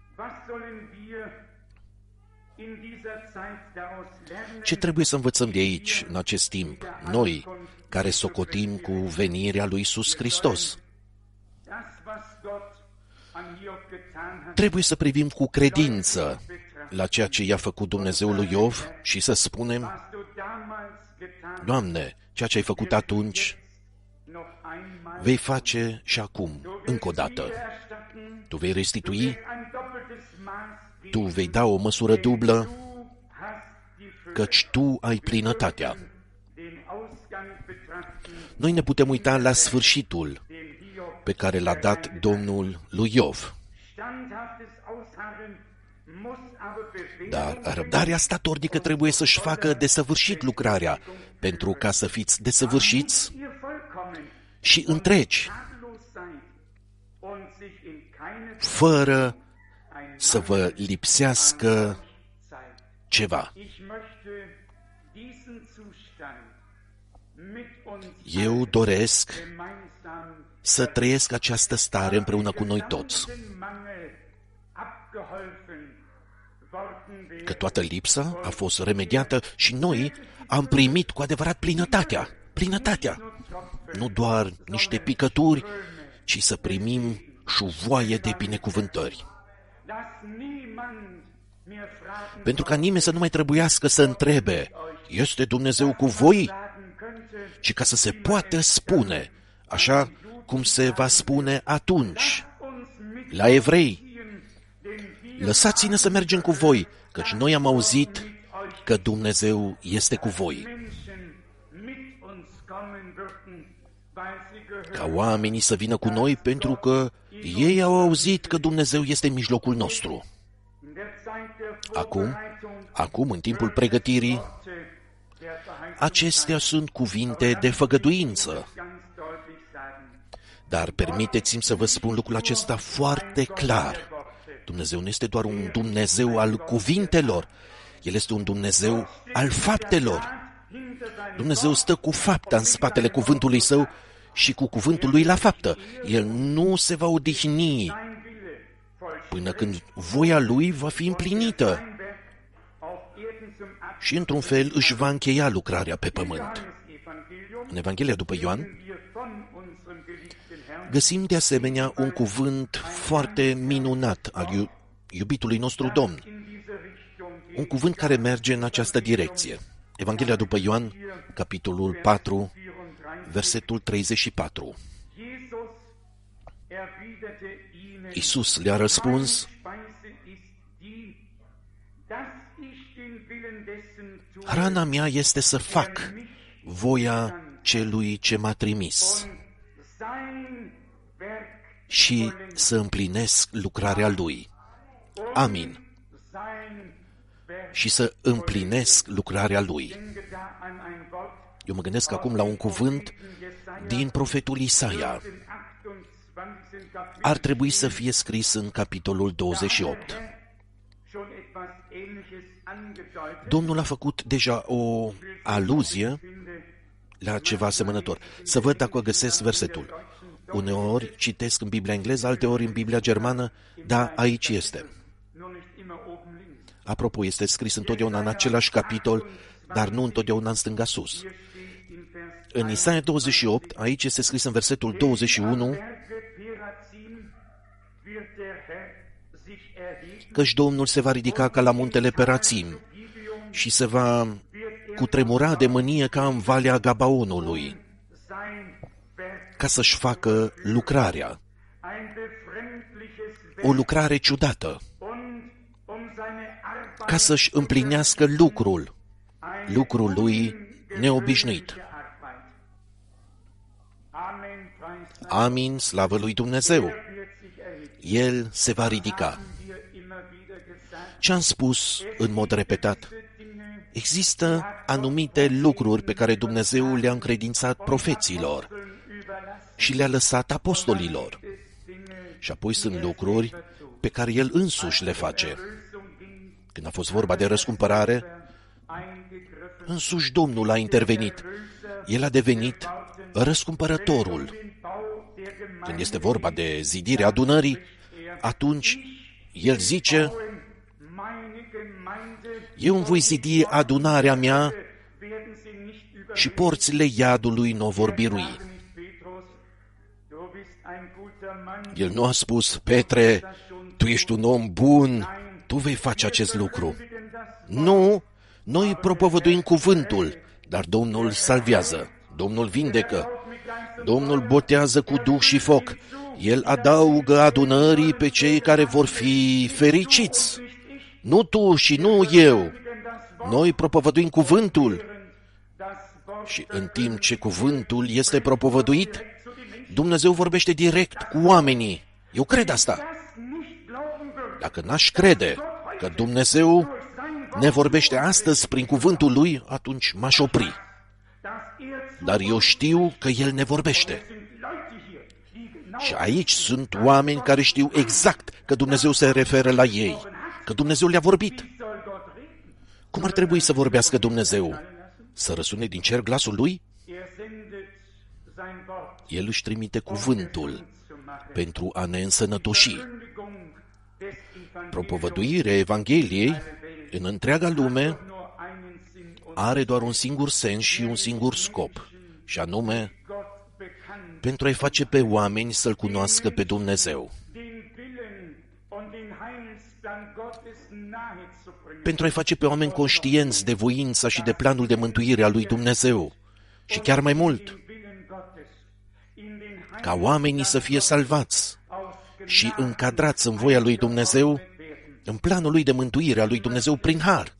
Ce trebuie să învățăm de aici, în acest timp, noi, care socotim cu venirea lui Iisus Hristos? Trebuie să privim cu credință la ceea ce i-a făcut Dumnezeul lui Iov și să spunem, Doamne, ceea ce ai făcut atunci, vei face și acum, încă o dată. Tu vei restitui, Tu vei da o măsură dublă, căci Tu ai plinătatea. Noi ne putem uita la sfârșitul pe care l-a dat Domnul lui Iov. Dar răbdarea statornică trebuie să-și facă desăvârșit lucrarea, pentru ca să fiți desăvârșiți și întregi, fără să vă lipsească ceva. Eu doresc să trăiesc această stare împreună cu noi toți. Că toată lipsa a fost remediată și noi am primit cu adevărat plinătatea. Plinătatea. Nu doar niște picături, ci să primim șuvoaie de binecuvântări. Pentru ca nimeni să nu mai trebuiască să întrebe, este Dumnezeu cu voi? Ci ca să se poată spune, așa cum se va spune atunci, la evrei, lăsați-ne să mergem cu voi, căci noi am auzit că Dumnezeu este cu voi. Ca oamenii să vină cu noi pentru că ei au auzit că Dumnezeu este în mijlocul nostru. Acum, în timpul pregătirii, acestea sunt cuvinte de făgăduință. Dar permiteți-mi să vă spun lucrul acesta foarte clar. Dumnezeu nu este doar un Dumnezeu al cuvintelor, El este un Dumnezeu al faptelor. Dumnezeu stă cu fapta în spatele cuvântului Său și cu cuvântul Lui la faptă. El nu se va odihni până când voia Lui va fi împlinită. Și într-un fel își va încheia lucrarea pe pământ. În Evanghelia după Ioan găsim de asemenea un cuvânt foarte minunat al iubitului nostru Domn. Un cuvânt care merge în această direcție. Evanghelia după Ioan, capitolul 4, versetul 34. Iisus le-a răspuns, Hrana mea este să fac voia celui ce m-a trimis și să împlinesc lucrarea lui. Amin. Și să împlinesc lucrarea lui. Eu mă gândesc acum la un cuvânt din profetul Isaia. Ar trebui să fie scris în capitolul 28. Domnul a făcut deja o aluzie la ceva asemănător. Să văd dacă găsesc versetul. Uneori citesc în Biblia engleză, alteori în Biblia germană, dar aici este. Apropo, este scris întotdeauna în același capitol, dar nu întotdeauna în stânga sus. În Isaia 28, aici este scris în versetul 21, căci Domnul se va ridica ca la muntele Perațim și se va cutremura de mânie ca în valea Gabaonului, ca să-și facă lucrarea. O lucrare ciudată, ca să-și împlinească lucrul lui neobișnuit. Amin, slavă lui Dumnezeu! El se va ridica. Ce am spus în mod repetat? Există anumite lucruri pe care Dumnezeu le-a încredințat profeților și le-a lăsat apostolilor. Și apoi sunt lucruri pe care El însuși le face. Când a fost vorba de răscumpărare, însuși Domnul a intervenit. El a devenit răscumpărătorul. Când este vorba de zidirea adunării, atunci El zice, eu îmi voi zidi adunarea mea și porțile iadului nu o vor birui. El nu a spus, Petre, tu ești un om bun, tu vei face acest lucru. Nu, noi propovăduim cuvântul, dar Domnul salvează, Domnul vindecă, Domnul botează cu duh și foc. El adaugă adunării pe cei care vor fi fericiți. Nu tu și nu eu. Noi propovăduim cuvântul. Și în timp ce cuvântul este propovăduit, Dumnezeu vorbește direct cu oamenii. Eu cred asta. Dacă n-aș crede că Dumnezeu ne vorbește astăzi prin cuvântul Lui, atunci m-aș opri. Dar eu știu că El ne vorbește. Și aici sunt oameni care știu exact că Dumnezeu se referă la ei, că Dumnezeu le-a vorbit. Cum ar trebui să vorbească Dumnezeu? Să răsune din cer glasul Lui? El își trimite cuvântul pentru a ne însănătoși. Propovăduirea Evangheliei în întreaga lume are doar un singur sens și un singur scop, și anume pentru a-i face pe oameni să-L cunoască pe Dumnezeu. Pentru a-i face pe oameni conștienți de voința și de planul de mântuire a lui Dumnezeu. Și chiar mai mult, ca oamenii să fie salvați și încadrați în voia lui Dumnezeu, în planul lui de mântuire a lui Dumnezeu prin har.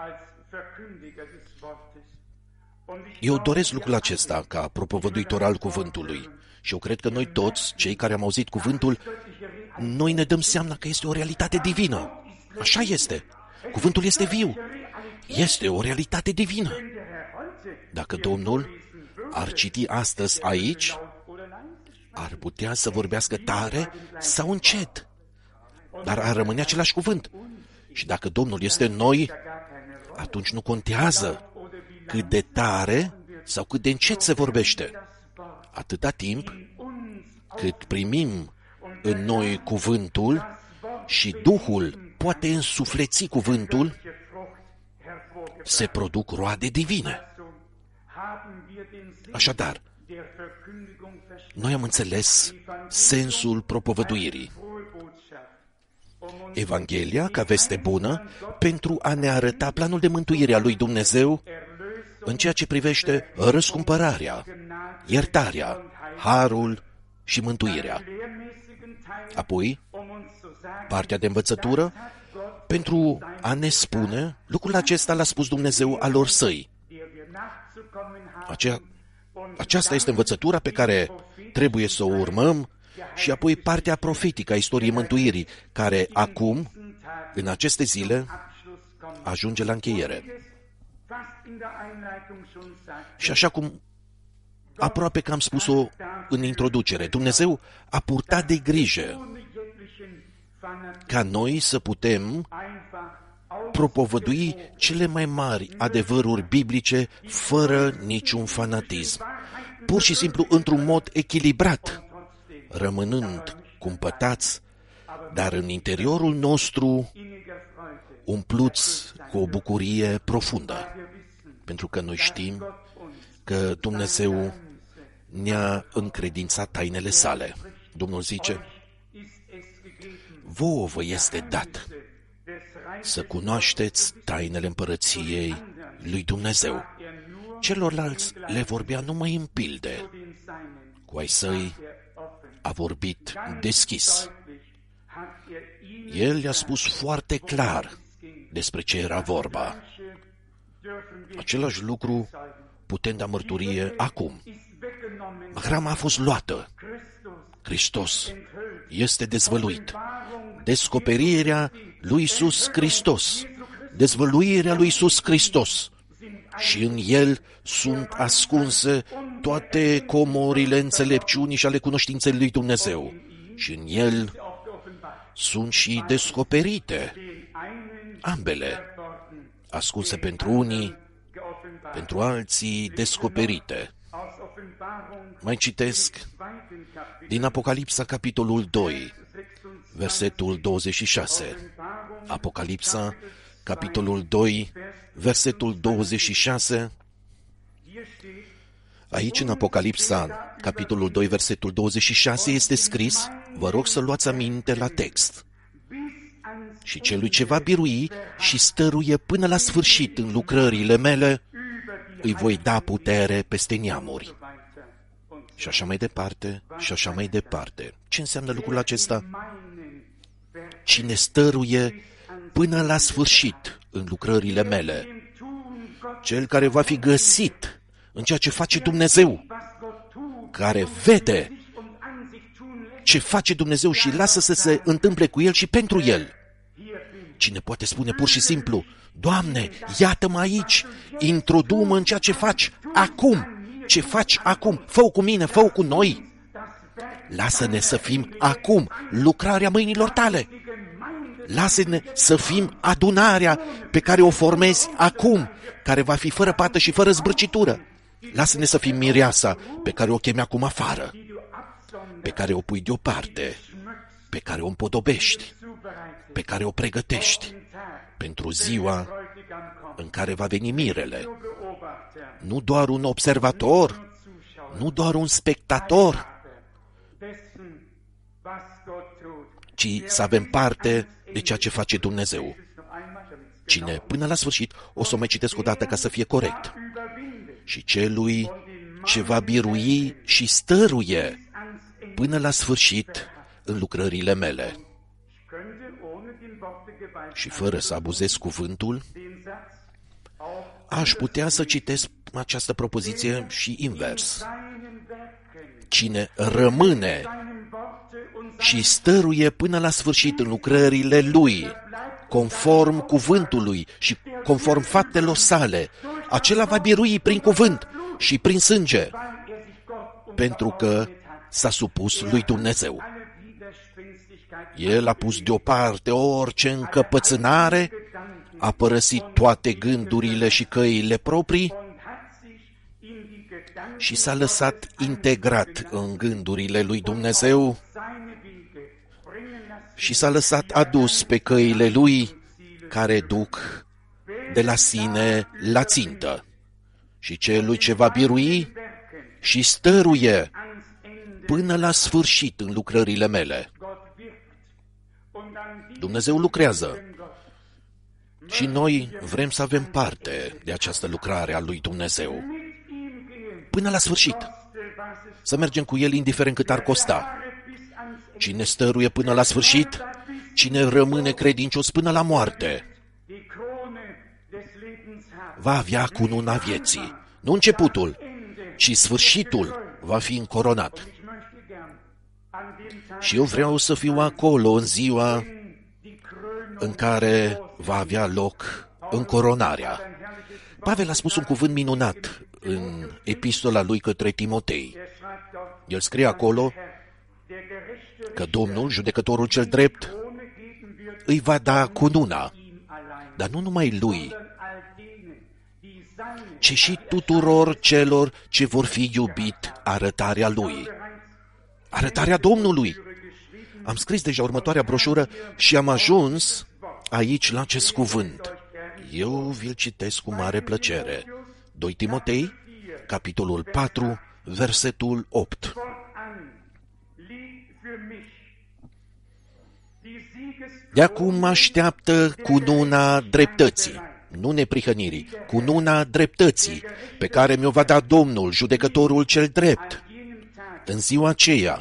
Eu doresc lucrul acesta ca propovăduitor al cuvântului și eu cred că noi toți, cei care am auzit cuvântul, noi ne dăm seama că este o realitate divină. Așa este. Cuvântul este viu. Este o realitate divină. Dacă Domnul ar citi astăzi aici, ar putea să vorbească tare sau încet, dar ar rămâne același cuvânt. Și dacă Domnul este în noi, atunci nu contează cât de tare sau cât de încet se vorbește. Atâta timp cât primim în noi cuvântul și Duhul poate însufleți cuvântul, se produc roade divine. Așadar, noi am înțeles sensul propovăduirii. Evanghelia, ca veste bună, pentru a ne arăta planul de mântuire a lui Dumnezeu în ceea ce privește răscumpărarea, iertarea, harul și mântuirea. Apoi, partea de învățătură, pentru a ne spune, lucrul acesta l-a spus Dumnezeu alor săi. Aceasta este învățătura pe care trebuie să o urmăm și apoi partea profetică a istoriei mântuirii, care acum, în aceste zile, ajunge la încheiere. Și așa cum aproape că am spus-o în introducere, Dumnezeu a purtat de grijă ca noi să putem propovădui cele mai mari adevăruri biblice fără niciun fanatism, pur și simplu într-un mod echilibrat, rămânând cumpătați, dar în interiorul nostru umpluți cu o bucurie profundă, pentru că noi știm că Dumnezeu ne-a încredințat tainele sale. Domnul zice, vouă vă este dat să cunoașteți tainele împărăției lui Dumnezeu. Celorlalți le vorbea numai în pilde. Cu ai săi a vorbit deschis. El i-a spus foarte clar despre ce era vorba. Același lucru putem da mărturie acum. Hrama a fost luată. Hristos este dezvăluit. Descoperirea lui Iisus Hristos. Dezvăluirea lui Iisus Hristos. Și în El sunt ascunse toate comorile înțelepciunii și ale cunoștinței lui Dumnezeu. Și în El sunt și descoperite ambele, ascunse pentru unii, pentru alții descoperite. Mai citesc din Apocalipsa, capitolul 2, versetul 26. Apocalipsa, capitolul 2, versetul 26. Aici, în Apocalipsa, capitolul 2, versetul 26, este scris, vă rog să luați aminte la text, și celui ce va birui și stăruie până la sfârșit în lucrările mele, îi voi da putere peste neamuri. Și așa mai departe, și așa mai departe. Ce înseamnă lucrul acesta? Cine stăruie până la sfârșit în lucrările mele, cel care va fi găsit în ceea ce face Dumnezeu, care vede ce face Dumnezeu și lasă să se întâmple cu el și pentru el. Cine poate spune pur și simplu, Doamne, iată-mă aici, introdu-mă în ceea ce faci acum, ce faci acum, fă-o cu mine, fă-o cu noi. Lasă-ne să fim acum lucrarea mâinilor tale. Lasă-ne să fim adunarea pe care o formezi acum, care va fi fără pată și fără zbârcitură. Lasă-ne să fim mireasa pe care o chemi acum afară, pe care o pui deoparte, pe care o împodobești, pe care o pregătești pentru ziua în care va veni mirele. Nu doar un observator, nu doar un spectator, ci să avem parte de ceea ce face Dumnezeu. Cine, până la sfârșit, o să o mai citesc o dată ca să fie corect. Și celui ce va birui și stăruie până la sfârșit în lucrările mele. Și fără să abuzez cuvântul, aș putea să citesc această propoziție și invers. Cine rămâne și stăruie până la sfârșit în lucrările lui, conform cuvântului și conform faptelor sale, acela va birui prin cuvânt și prin sânge, pentru că s-a supus lui Dumnezeu. El a pus deoparte orice încăpățânare, a părăsit toate gândurile și căile proprii și s-a lăsat integrat în gândurile lui Dumnezeu și s-a lăsat adus pe căile lui care duc de la sine la țintă. Și celui ce va birui și stăruie până la sfârșit în lucrările mele. Dumnezeu lucrează și noi vrem să avem parte de această lucrare a lui Dumnezeu. Până la sfârșit. Să mergem cu El indiferent cât ar costa. Cine stăruie până la sfârșit, cine rămâne credincios până la moarte va avea cununa vieții. Nu începutul, ci sfârșitul va fi încoronat. Și eu vreau să fiu acolo în ziua în care va avea loc încoronarea. Pavel a spus un cuvânt minunat în epistola lui către Timotei. El scrie acolo că Domnul, judecătorul cel drept, îi va da cununa, dar nu numai lui, ci și tuturor celor ce vor fi iubit arătarea lui. Arătarea Domnului. Am scris deja următoarea broșură și am ajuns aici la acest cuvânt. Eu vi-l citesc cu mare plăcere. 2 Timotei, capitolul 4, versetul 8. De acum așteaptă cununa dreptății, nu neprihănirii, cununa dreptății, pe care mi-o va da Domnul, judecătorul cel drept, în ziua aceea.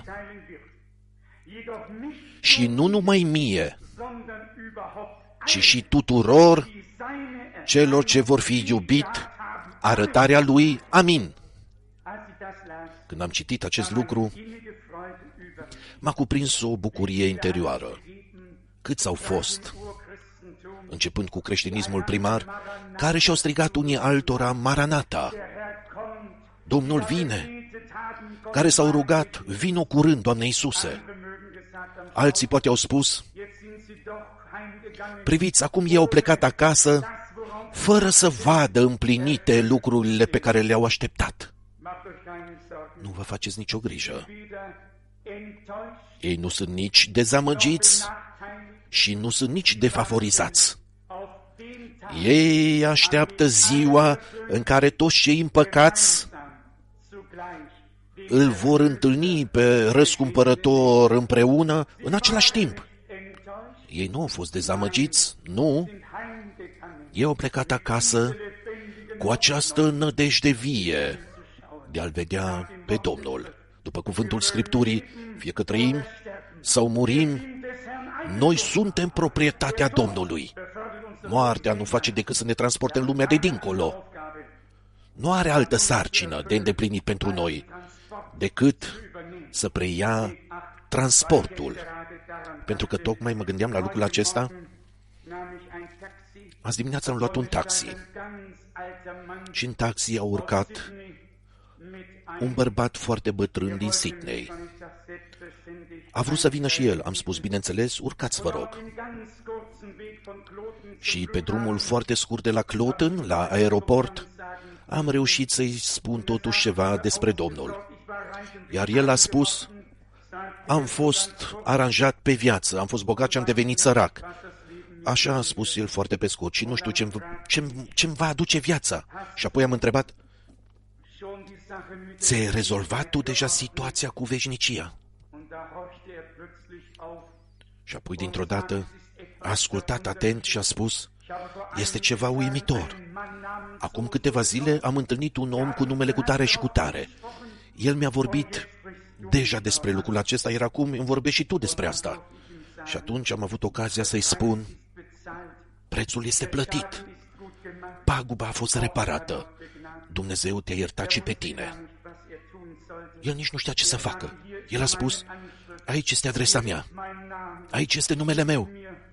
Și nu numai mie, ci și tuturor celor ce vor fi iubit arătarea lui. Amin. Când am citit acest lucru, m-a cuprins o bucurie interioară. Câți au fost, începând cu creștinismul primar, care și-au strigat unii altora Maranata, Domnul vine, care s-au rugat, vino curând, Doamne Iisuse. Alții poate au spus, priviți, acum ei au plecat acasă, fără să vadă împlinite lucrurile pe care le-au așteptat. Nu vă faceți nicio grijă. Ei nu sunt nici dezamăgiți și nu sunt nici defavorizați. Ei așteaptă ziua în care toți cei împăcați îl vor întâlni pe răscumpărător împreună în același timp. Ei nu au fost dezamăgiți, nu. Ei au plecat acasă cu această nădejde vie de a-L vedea pe Domnul. După cuvântul Scripturii, fie că trăim sau murim, noi suntem proprietatea Domnului. Moartea nu face decât să ne transporte în lumea de dincolo. Nu are altă sarcină de îndeplinit pentru noi decât să preia transportul. Pentru că tocmai mă gândeam la lucrul acesta. Azi dimineața am luat un taxi și în taxi a urcat un bărbat foarte bătrân din Sydney. A vrut să vină și el. Am spus, bineînțeles, urcați, vă rog. Și pe drumul foarte scurt de la Cloten, la aeroport, am reușit să-i spun totuși ceva despre Domnul. Iar el a spus, am fost aranjat pe viață, am fost bogat și am devenit sărac. Așa a spus el foarte pe scurt și nu știu ce-mi va aduce viața. Și apoi am întrebat, ți-ai rezolvat tu deja situația cu veșnicia? Și apoi dintr-o dată a ascultat atent și a spus, este ceva uimitor. Acum câteva zile am întâlnit un om cu numele cutare și cutare. El mi-a vorbit deja despre lucrul acesta, iar acum îmi vorbești și tu despre asta. Și atunci am avut ocazia să-i spun, prețul este plătit. Paguba a fost reparată. Dumnezeu te-a iertat și pe tine. El nici nu știa ce să facă. El a spus, aici este adresa mea. Aici este numele meu.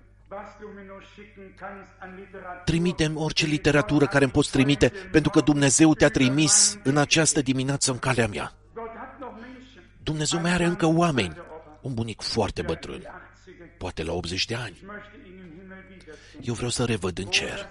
Trimite-mi orice literatură care îmi poți trimite, pentru că Dumnezeu te-a trimis în această dimineață în calea mea. Dumnezeu mai are încă oameni. Un bunic foarte bătrân, poate la 80 de ani. Eu vreau să revăd în cer.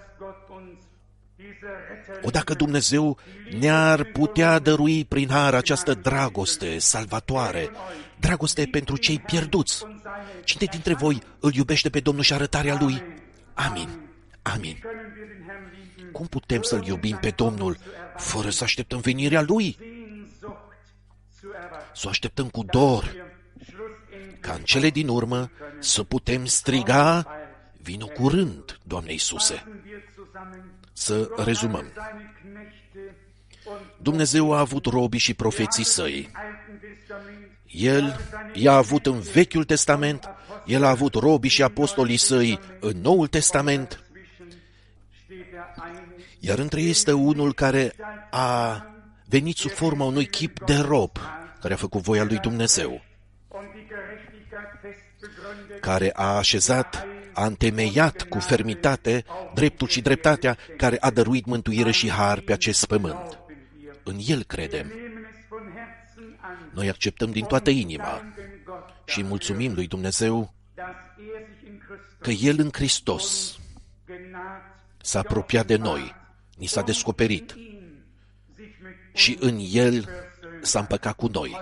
O, dacă Dumnezeu ne-ar putea dărui prin har această dragoste salvatoare, dragoste pentru cei pierduți. Cine dintre voi îl iubește pe Domnul și arătarea Lui? Amin. Amin. Cum putem să-L iubim pe Domnul fără să așteptăm venirea Lui? Să o așteptăm cu dor, ca în cele din urmă să putem striga, vino curând, Doamne Iisuse. Să rezumăm. Dumnezeu a avut robii și profeții săi. El i-a avut în Vechiul Testament, El a avut robii și apostolii săi în Noul Testament, iar între ei este unul care a venit sub forma unui chip de rob, care a făcut voia lui Dumnezeu, care a așezat, a întemeiat cu fermitate dreptul și dreptatea, care a dăruit mântuire și har pe acest pământ. În El credem. Noi acceptăm din toată inima și mulțumim lui Dumnezeu că El în Hristos s-a apropiat de noi, ni s-a descoperit și în El s-a împăcat cu noi.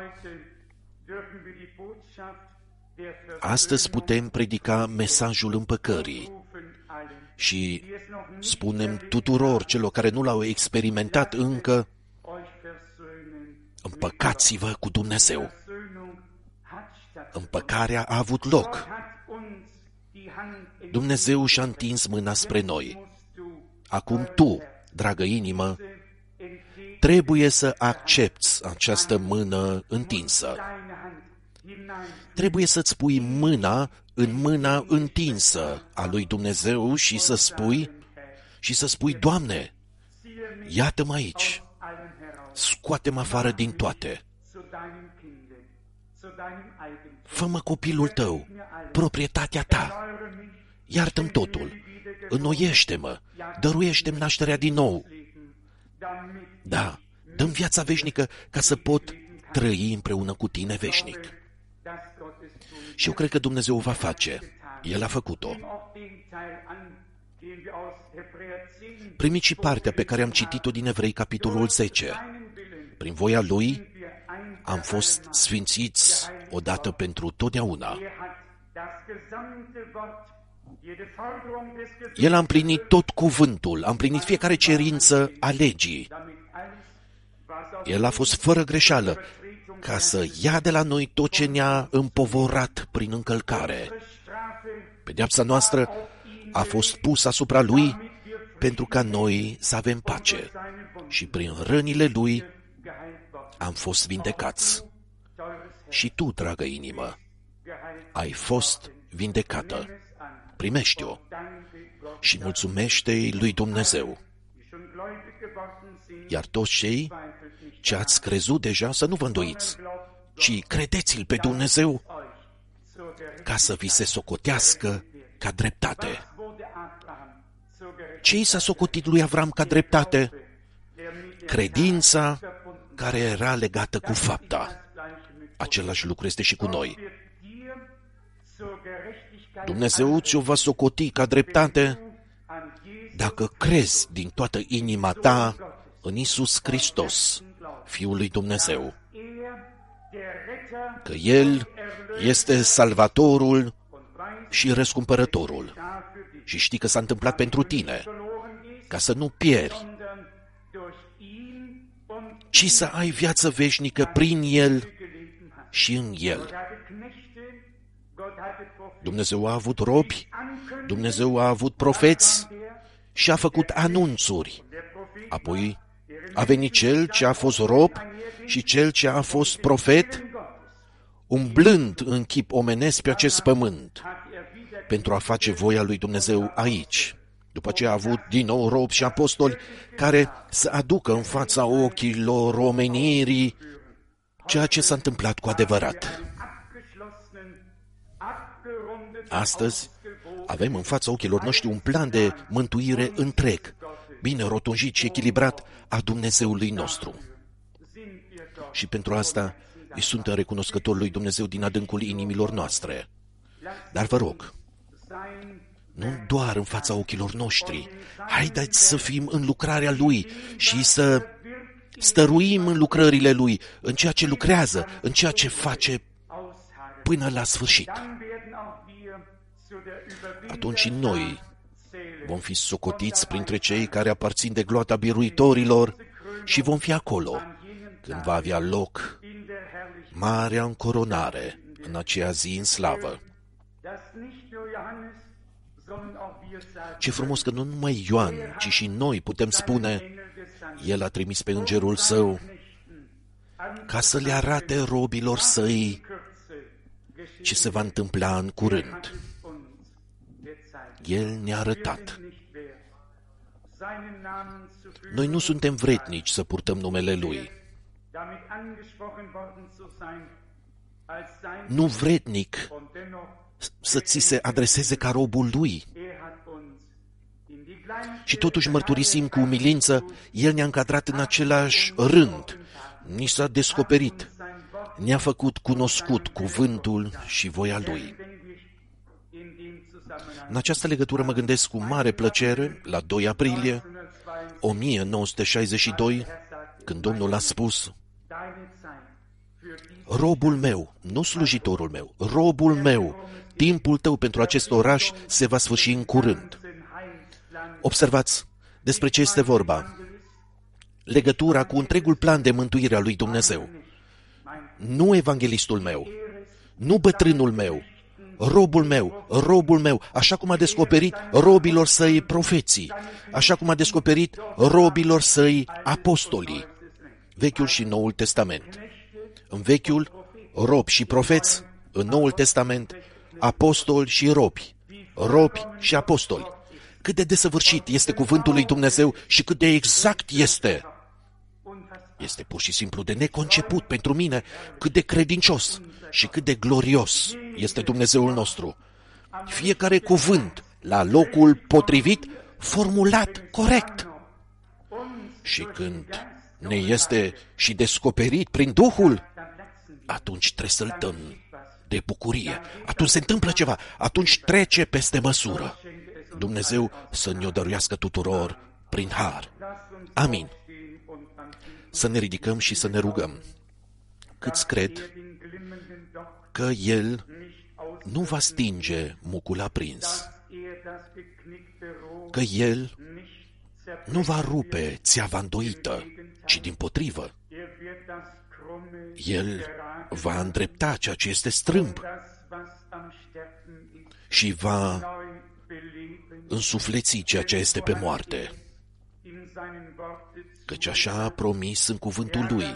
Astăzi putem predica mesajul împăcării și spunem tuturor celor care nu l-au experimentat încă: împăcați-vă cu Dumnezeu. Împăcarea a avut loc. Dumnezeu și-a întins mâna spre noi. Acum tu, dragă inimă, trebuie să accepți această mână întinsă. Trebuie să-ți pui mâna în mâna întinsă a lui Dumnezeu și să spui, Doamne, iată-mă aici, scoate-mă afară din toate. Fă-mă copilul tău, proprietatea ta, iartă-mi totul, înnoiește-mă, dăruiește-mi nașterea din nou. Da, dă-mi viața veșnică ca să pot trăi împreună cu tine veșnic. Și eu cred că Dumnezeu o va face. El a făcut-o. Primiți și partea pe care am citit-o din Evrei, capitolul 10. Prin voia Lui am fost sfințiți odată pentru totdeauna. El a împlinit tot cuvântul, a împlinit fiecare cerință a legii. El a fost fără greșeală, ca să ia de la noi tot ce ne-a împovorat prin încălcare. Pedeapsa noastră a fost pusă asupra Lui pentru ca noi să avem pace și prin rănile Lui am fost vindecați. Și tu, dragă inimă, ai fost vindecată. Primește-o și mulțumește-i lui Dumnezeu. Iar toți cei ce ați crezut deja să nu vă îndoiți, ci credeți-l pe Dumnezeu ca să vi se socotească ca dreptate. Ce i s-a socotit lui Avram ca dreptate? Credința care era legată cu fapta. Același lucru este și cu noi. Dumnezeu ți-o va socoti ca dreptate dacă crezi din toată inima ta în Iisus Hristos, Fiul lui Dumnezeu, că El este Salvatorul și Răscumpărătorul. Și știi că s-a întâmplat pentru tine, ca să nu pieri, ci să ai viață veșnică prin El și în El. Dumnezeu a avut robi, Dumnezeu a avut profeți și a făcut anunțuri. Apoi a venit Cel ce a fost rob și Cel ce a fost profet, umblând în chip omenesc pe acest pământ, pentru a face voia lui Dumnezeu aici. După ce a avut din nou robi și apostoli care să aducă în fața ochilor omenirii ceea ce s-a întâmplat cu adevărat. Astăzi avem în fața ochilor noștri un plan de mântuire întreg, bine rotunjit și echilibrat a Dumnezeului nostru. Și pentru asta îi suntem recunoscători lui Dumnezeu din adâncul inimilor noastre. Dar vă rog, nu doar în fața ochilor noștri, haideți să fim în lucrarea Lui și să stăruim în lucrările Lui, în ceea ce lucrează, în ceea ce face până la sfârșit. Atunci și noi vom fi socotiți printre cei care aparțin de gloata biruitorilor și vom fi acolo când va avea loc marea încoronare în aceea zi în slavă. Ce frumos că nu numai Ioan, ci și noi putem spune: El a trimis pe îngerul său ca să le arate robilor săi ce se va întâmpla în curând. El ne-a arătat. Noi nu suntem vrednici să purtăm numele Lui. Nu vrednic să ți se adreseze ca robul Lui. Și totuși mărturisim cu umilință, El ne-a încadrat în același rând. Ni s-a descoperit. Ne-a făcut cunoscut cuvântul și voia Lui. În această legătură mă gândesc cu mare plăcere la 2 aprilie 1962, când Domnul a spus: robul meu, nu slujitorul meu, robul meu, timpul tău pentru acest oraș se va sfârși în curând. Observați despre ce este vorba. Legătura cu întregul plan de mântuire a lui Dumnezeu. Nu evanghelistul meu, nu bătrânul meu, robul meu, așa cum a descoperit robilor săi profeții, așa cum a descoperit robilor săi apostolii. Vechiul și Noul Testament. În Vechiul, robi și profeți, în Noul Testament, apostoli și robi și apostoli. Cât de desăvârșit este cuvântul lui Dumnezeu și cât de exact este. Este pur și simplu de neconceput pentru mine cât de credincios și cât de glorios este Dumnezeul nostru. Fiecare cuvânt la locul potrivit, formulat corect. Și când ne este și descoperit prin Duhul, atunci trebuie să-l dăm de bucurie. Atunci se întâmplă ceva, atunci trece peste măsură. Dumnezeu să ne-o dăruiască tuturor prin har. Amin. Să ne ridicăm și să ne rugăm. Câți cred că El nu va stinge mucul aprins, că El nu va rupe țeava îndoită, ci dimpotrivă, El va îndrepta ceea ce este strâmb și va însufleți ceea ce este pe moarte. Căci așa a promis în cuvântul Lui.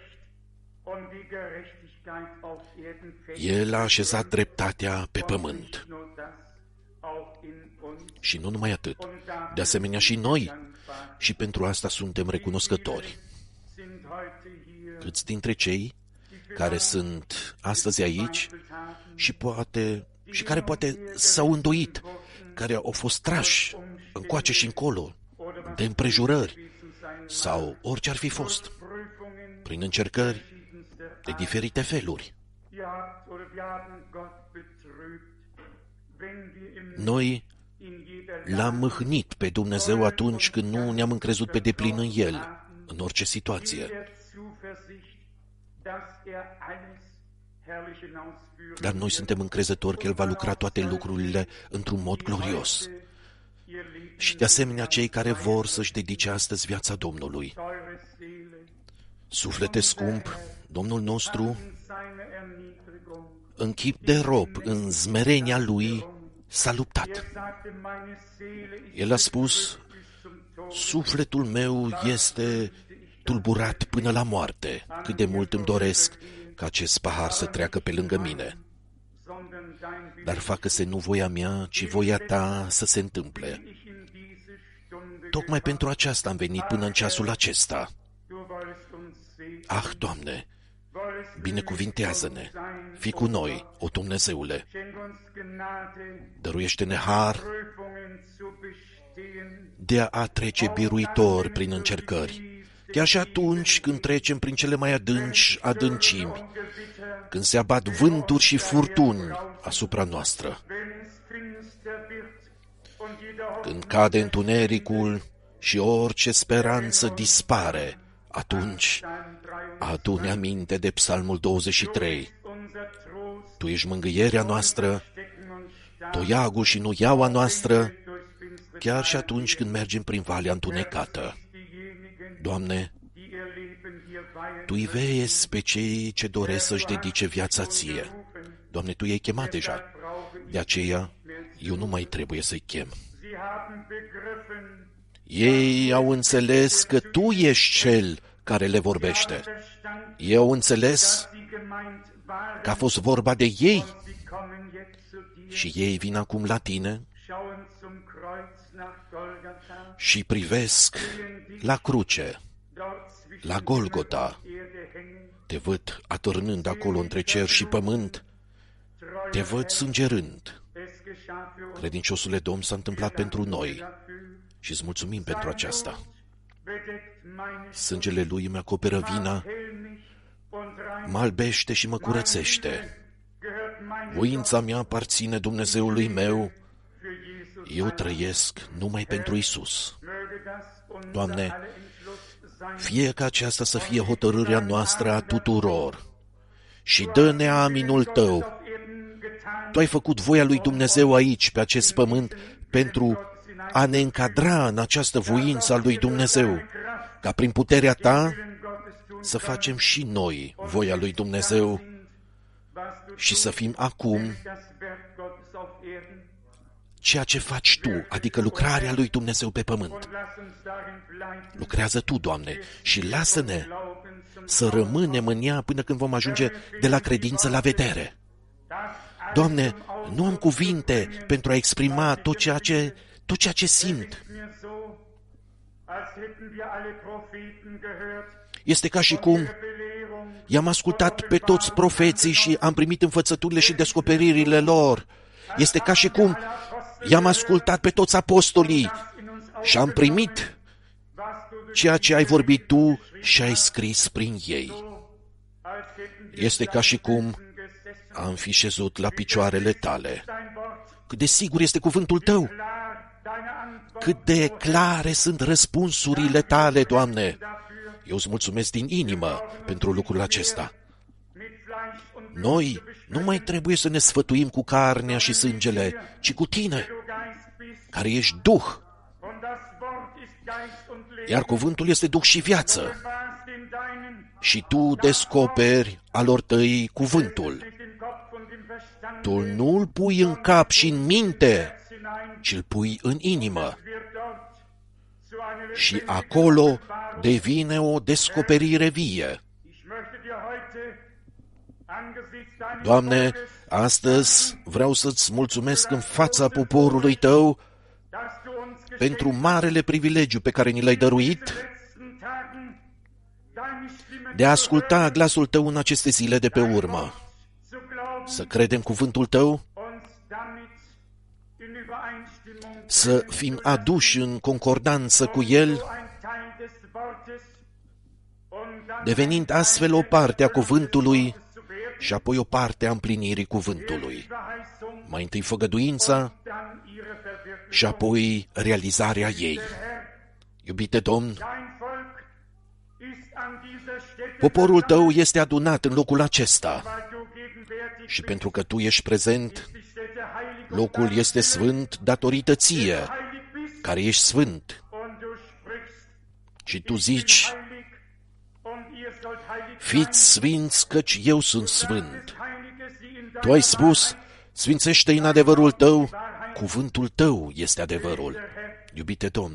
El a așezat dreptatea pe pământ. Și nu numai atât. De asemenea și noi. Și pentru asta suntem recunoscători. Câți dintre cei care sunt astăzi aici și care poate s-au îndoit, care au fost trași încoace și încolo de împrejurări sau orice ar fi fost, prin încercări de diferite feluri. Noi l-am mâhnit pe Dumnezeu atunci când nu ne-am încrezut pe deplin în El, în orice situație. Dar noi suntem încrezători că El va lucra toate lucrurile într-un mod glorios. Și de asemenea cei care vor să-și dedice astăzi viața Domnului. Suflete scump, Domnul nostru, în chip de rob, în smerenia Lui, s-a luptat. El a spus: sufletul meu este tulburat până la moarte. Cât de mult îmi doresc ca acest pahar să treacă pe lângă mine. Dar facă-se nu voia mea, ci voia ta să se întâmple. Tocmai pentru aceasta am venit până în ceasul acesta. Ah, Doamne, binecuvintează-ne, fii cu noi, o Dumnezeule. Dăruiește-ne har de a trece biruitor prin încercări, chiar și atunci când trecem prin cele mai adânci adâncimi, când se abat vânturi și furtuni asupra noastră, când cade întunericul și orice speranță dispare, atunci adu-ne aminte de Psalmul 23. Tu ești mângâierea noastră, toiagul și nuiaua noastră, chiar și atunci când mergem prin valea întunecată. Doamne, Tu îi vezi pe cei ce doresc să-și dedice viața Ție. Doamne, Tu i-ai chemat deja. De aceea, eu nu mai trebuie să-i chem. Ei au înțeles că Tu ești Cel care le vorbește. Ei au înțeles că a fost vorba de ei și ei vin acum la tine și privesc la cruce, la Golgota. Te văd atârnând acolo între cer și pământ, te văd sângerând. Credinciosule Domn, s-a întâmplat pentru noi și îți mulțumim pentru aceasta. Sângele Lui îmi acoperă vina, mă albește și mă curățește. Voința mea aparține Dumnezeului meu, eu trăiesc numai pentru Isus. Doamne, fie ca aceasta să fie hotărârea noastră a tuturor și dă-ne aminul Tău. Tu ai făcut voia lui Dumnezeu aici, pe acest pământ, pentru a ne încadra în această voință a lui Dumnezeu, ca prin puterea Ta să facem și noi voia lui Dumnezeu și să fim acum ceea ce faci Tu, adică lucrarea lui Dumnezeu pe pământ. Lucrează Tu, Doamne, și lasă-ne să rămânem în ea până când vom ajunge de la credință la vedere. Doamne, nu am cuvinte pentru a exprima tot ceea ce simt. Este ca și cum i-am ascultat pe toți profeții și am primit învățăturile și descoperirile lor. Este ca și cum i-am ascultat pe toți apostolii și am primit ceea ce ai vorbit Tu și ai scris prin ei. Este ca și cum am fi șezut la picioarele Tale. Cât de sigur este cuvântul Tău! Cât de clare sunt răspunsurile Tale, Doamne! Eu îți mulțumesc din inimă pentru lucrul acesta. Noi nu mai trebuie să ne sfătuim cu carnea și sângele, ci cu Tine, care ești Duh. Iar cuvântul este Duh și viață. Și Tu descoperi alor Tăi cuvântul. Tu nu-l pui în cap și în minte, ci îl pui în inimă. Și acolo devine o descoperire vie. Doamne, astăzi vreau să-ți mulțumesc în fața poporului Tău pentru marele privilegiu pe care ni l-ai dăruit de a asculta glasul Tău în aceste zile de pe urmă. Să credem cuvântul Tău, să fim aduși în concordanță cu El, devenind astfel o parte a cuvântului și apoi o parte a împlinirii cuvântului. Mai întâi făgăduința și apoi realizarea ei. Iubite Domn, poporul Tău este adunat în locul acesta și pentru că Tu ești prezent, locul este sfânt datorită Ție, care ești sfânt. Și Tu zici, fiți sfinți, căci eu sunt sfânt. Tu ai spus, sfințește-i în adevărul Tău, cuvântul Tău este adevărul. Iubite Domn,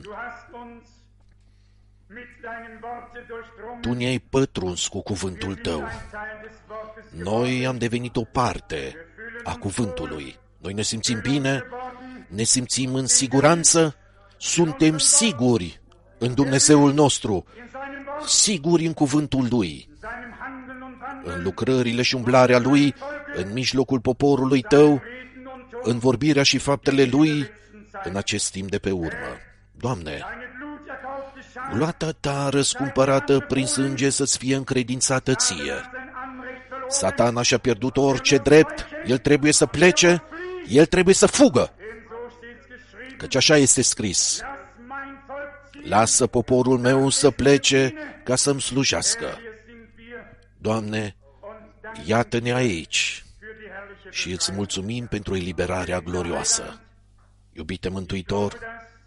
Tu ne-ai pătruns cu cuvântul Tău. Noi am devenit o parte a cuvântului. Noi ne simțim bine, ne simțim în siguranță, suntem siguri în Dumnezeul nostru, siguri în cuvântul Lui, în lucrările și umblarea Lui, în mijlocul poporului Tău, în vorbirea și faptele Lui, în acest timp de pe urmă. Doamne, luata Ta răscumpărată prin sânge să-ți fie încredințată Ție. Satana și-a pierdut orice drept, el trebuie să plece, el trebuie să fugă. Căci așa este scris. Lasă poporul meu să plece ca să-mi slujească. Doamne, iată-ne aici și îți mulțumim pentru eliberarea glorioasă. Iubite Mântuitor,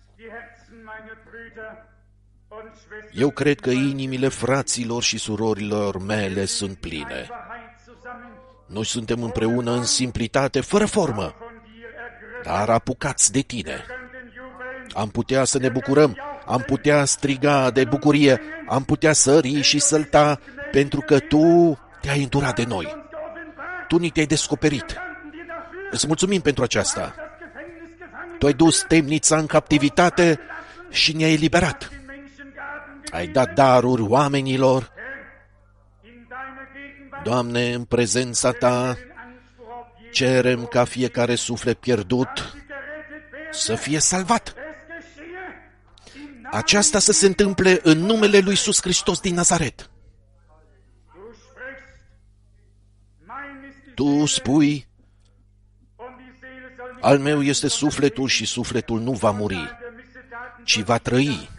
eu cred că inimile fraților și surorilor mele sunt pline. Noi suntem împreună în simplitate, fără formă, dar apucați de Tine. Am putea să ne bucurăm, am putea striga de bucurie, am putea sări și sălta pentru că Tu te-ai îndurat de noi. Tu ni te-ai descoperit. Îți mulțumim pentru aceasta. Tu ai dus temnița în captivitate și ne-ai eliberat. Ai dat daruri oamenilor. Doamne, în prezența Ta cerem ca fiecare suflet pierdut să fie salvat. Aceasta să se întâmple în numele lui Iisus Hristos din Nazaret. Tu spui, al meu este sufletul și sufletul nu va muri, ci va trăi.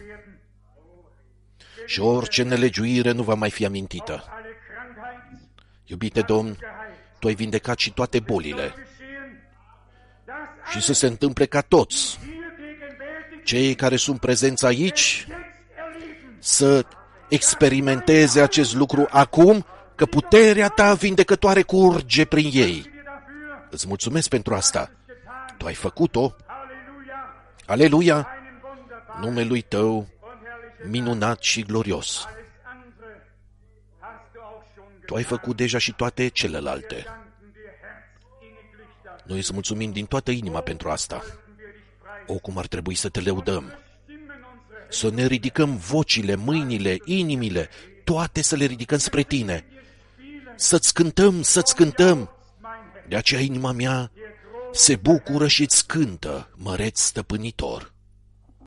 Și orice nelegiuire nu va mai fi amintită. Iubite Domn, Tu ai vindecat și toate bolile. Și să se întâmple ca toți cei care sunt prezenți aici să experimenteze acest lucru acum, că puterea Ta vindecătoare curge prin ei. Îți mulțumesc pentru asta. Tu ai făcut-o. Aleluia! Numelui Tău minunat și glorios. Tu ai făcut deja și toate celelalte. Noi îți mulțumim din toată inima pentru asta. O, cum ar trebui să Te lăudăm. Să ne ridicăm vocile, mâinile, inimile, toate să le ridicăm spre Tine. Să-ți cântăm, să-ți cântăm. De aceea inima mea se bucură și îți cântă, măreț stăpânitor.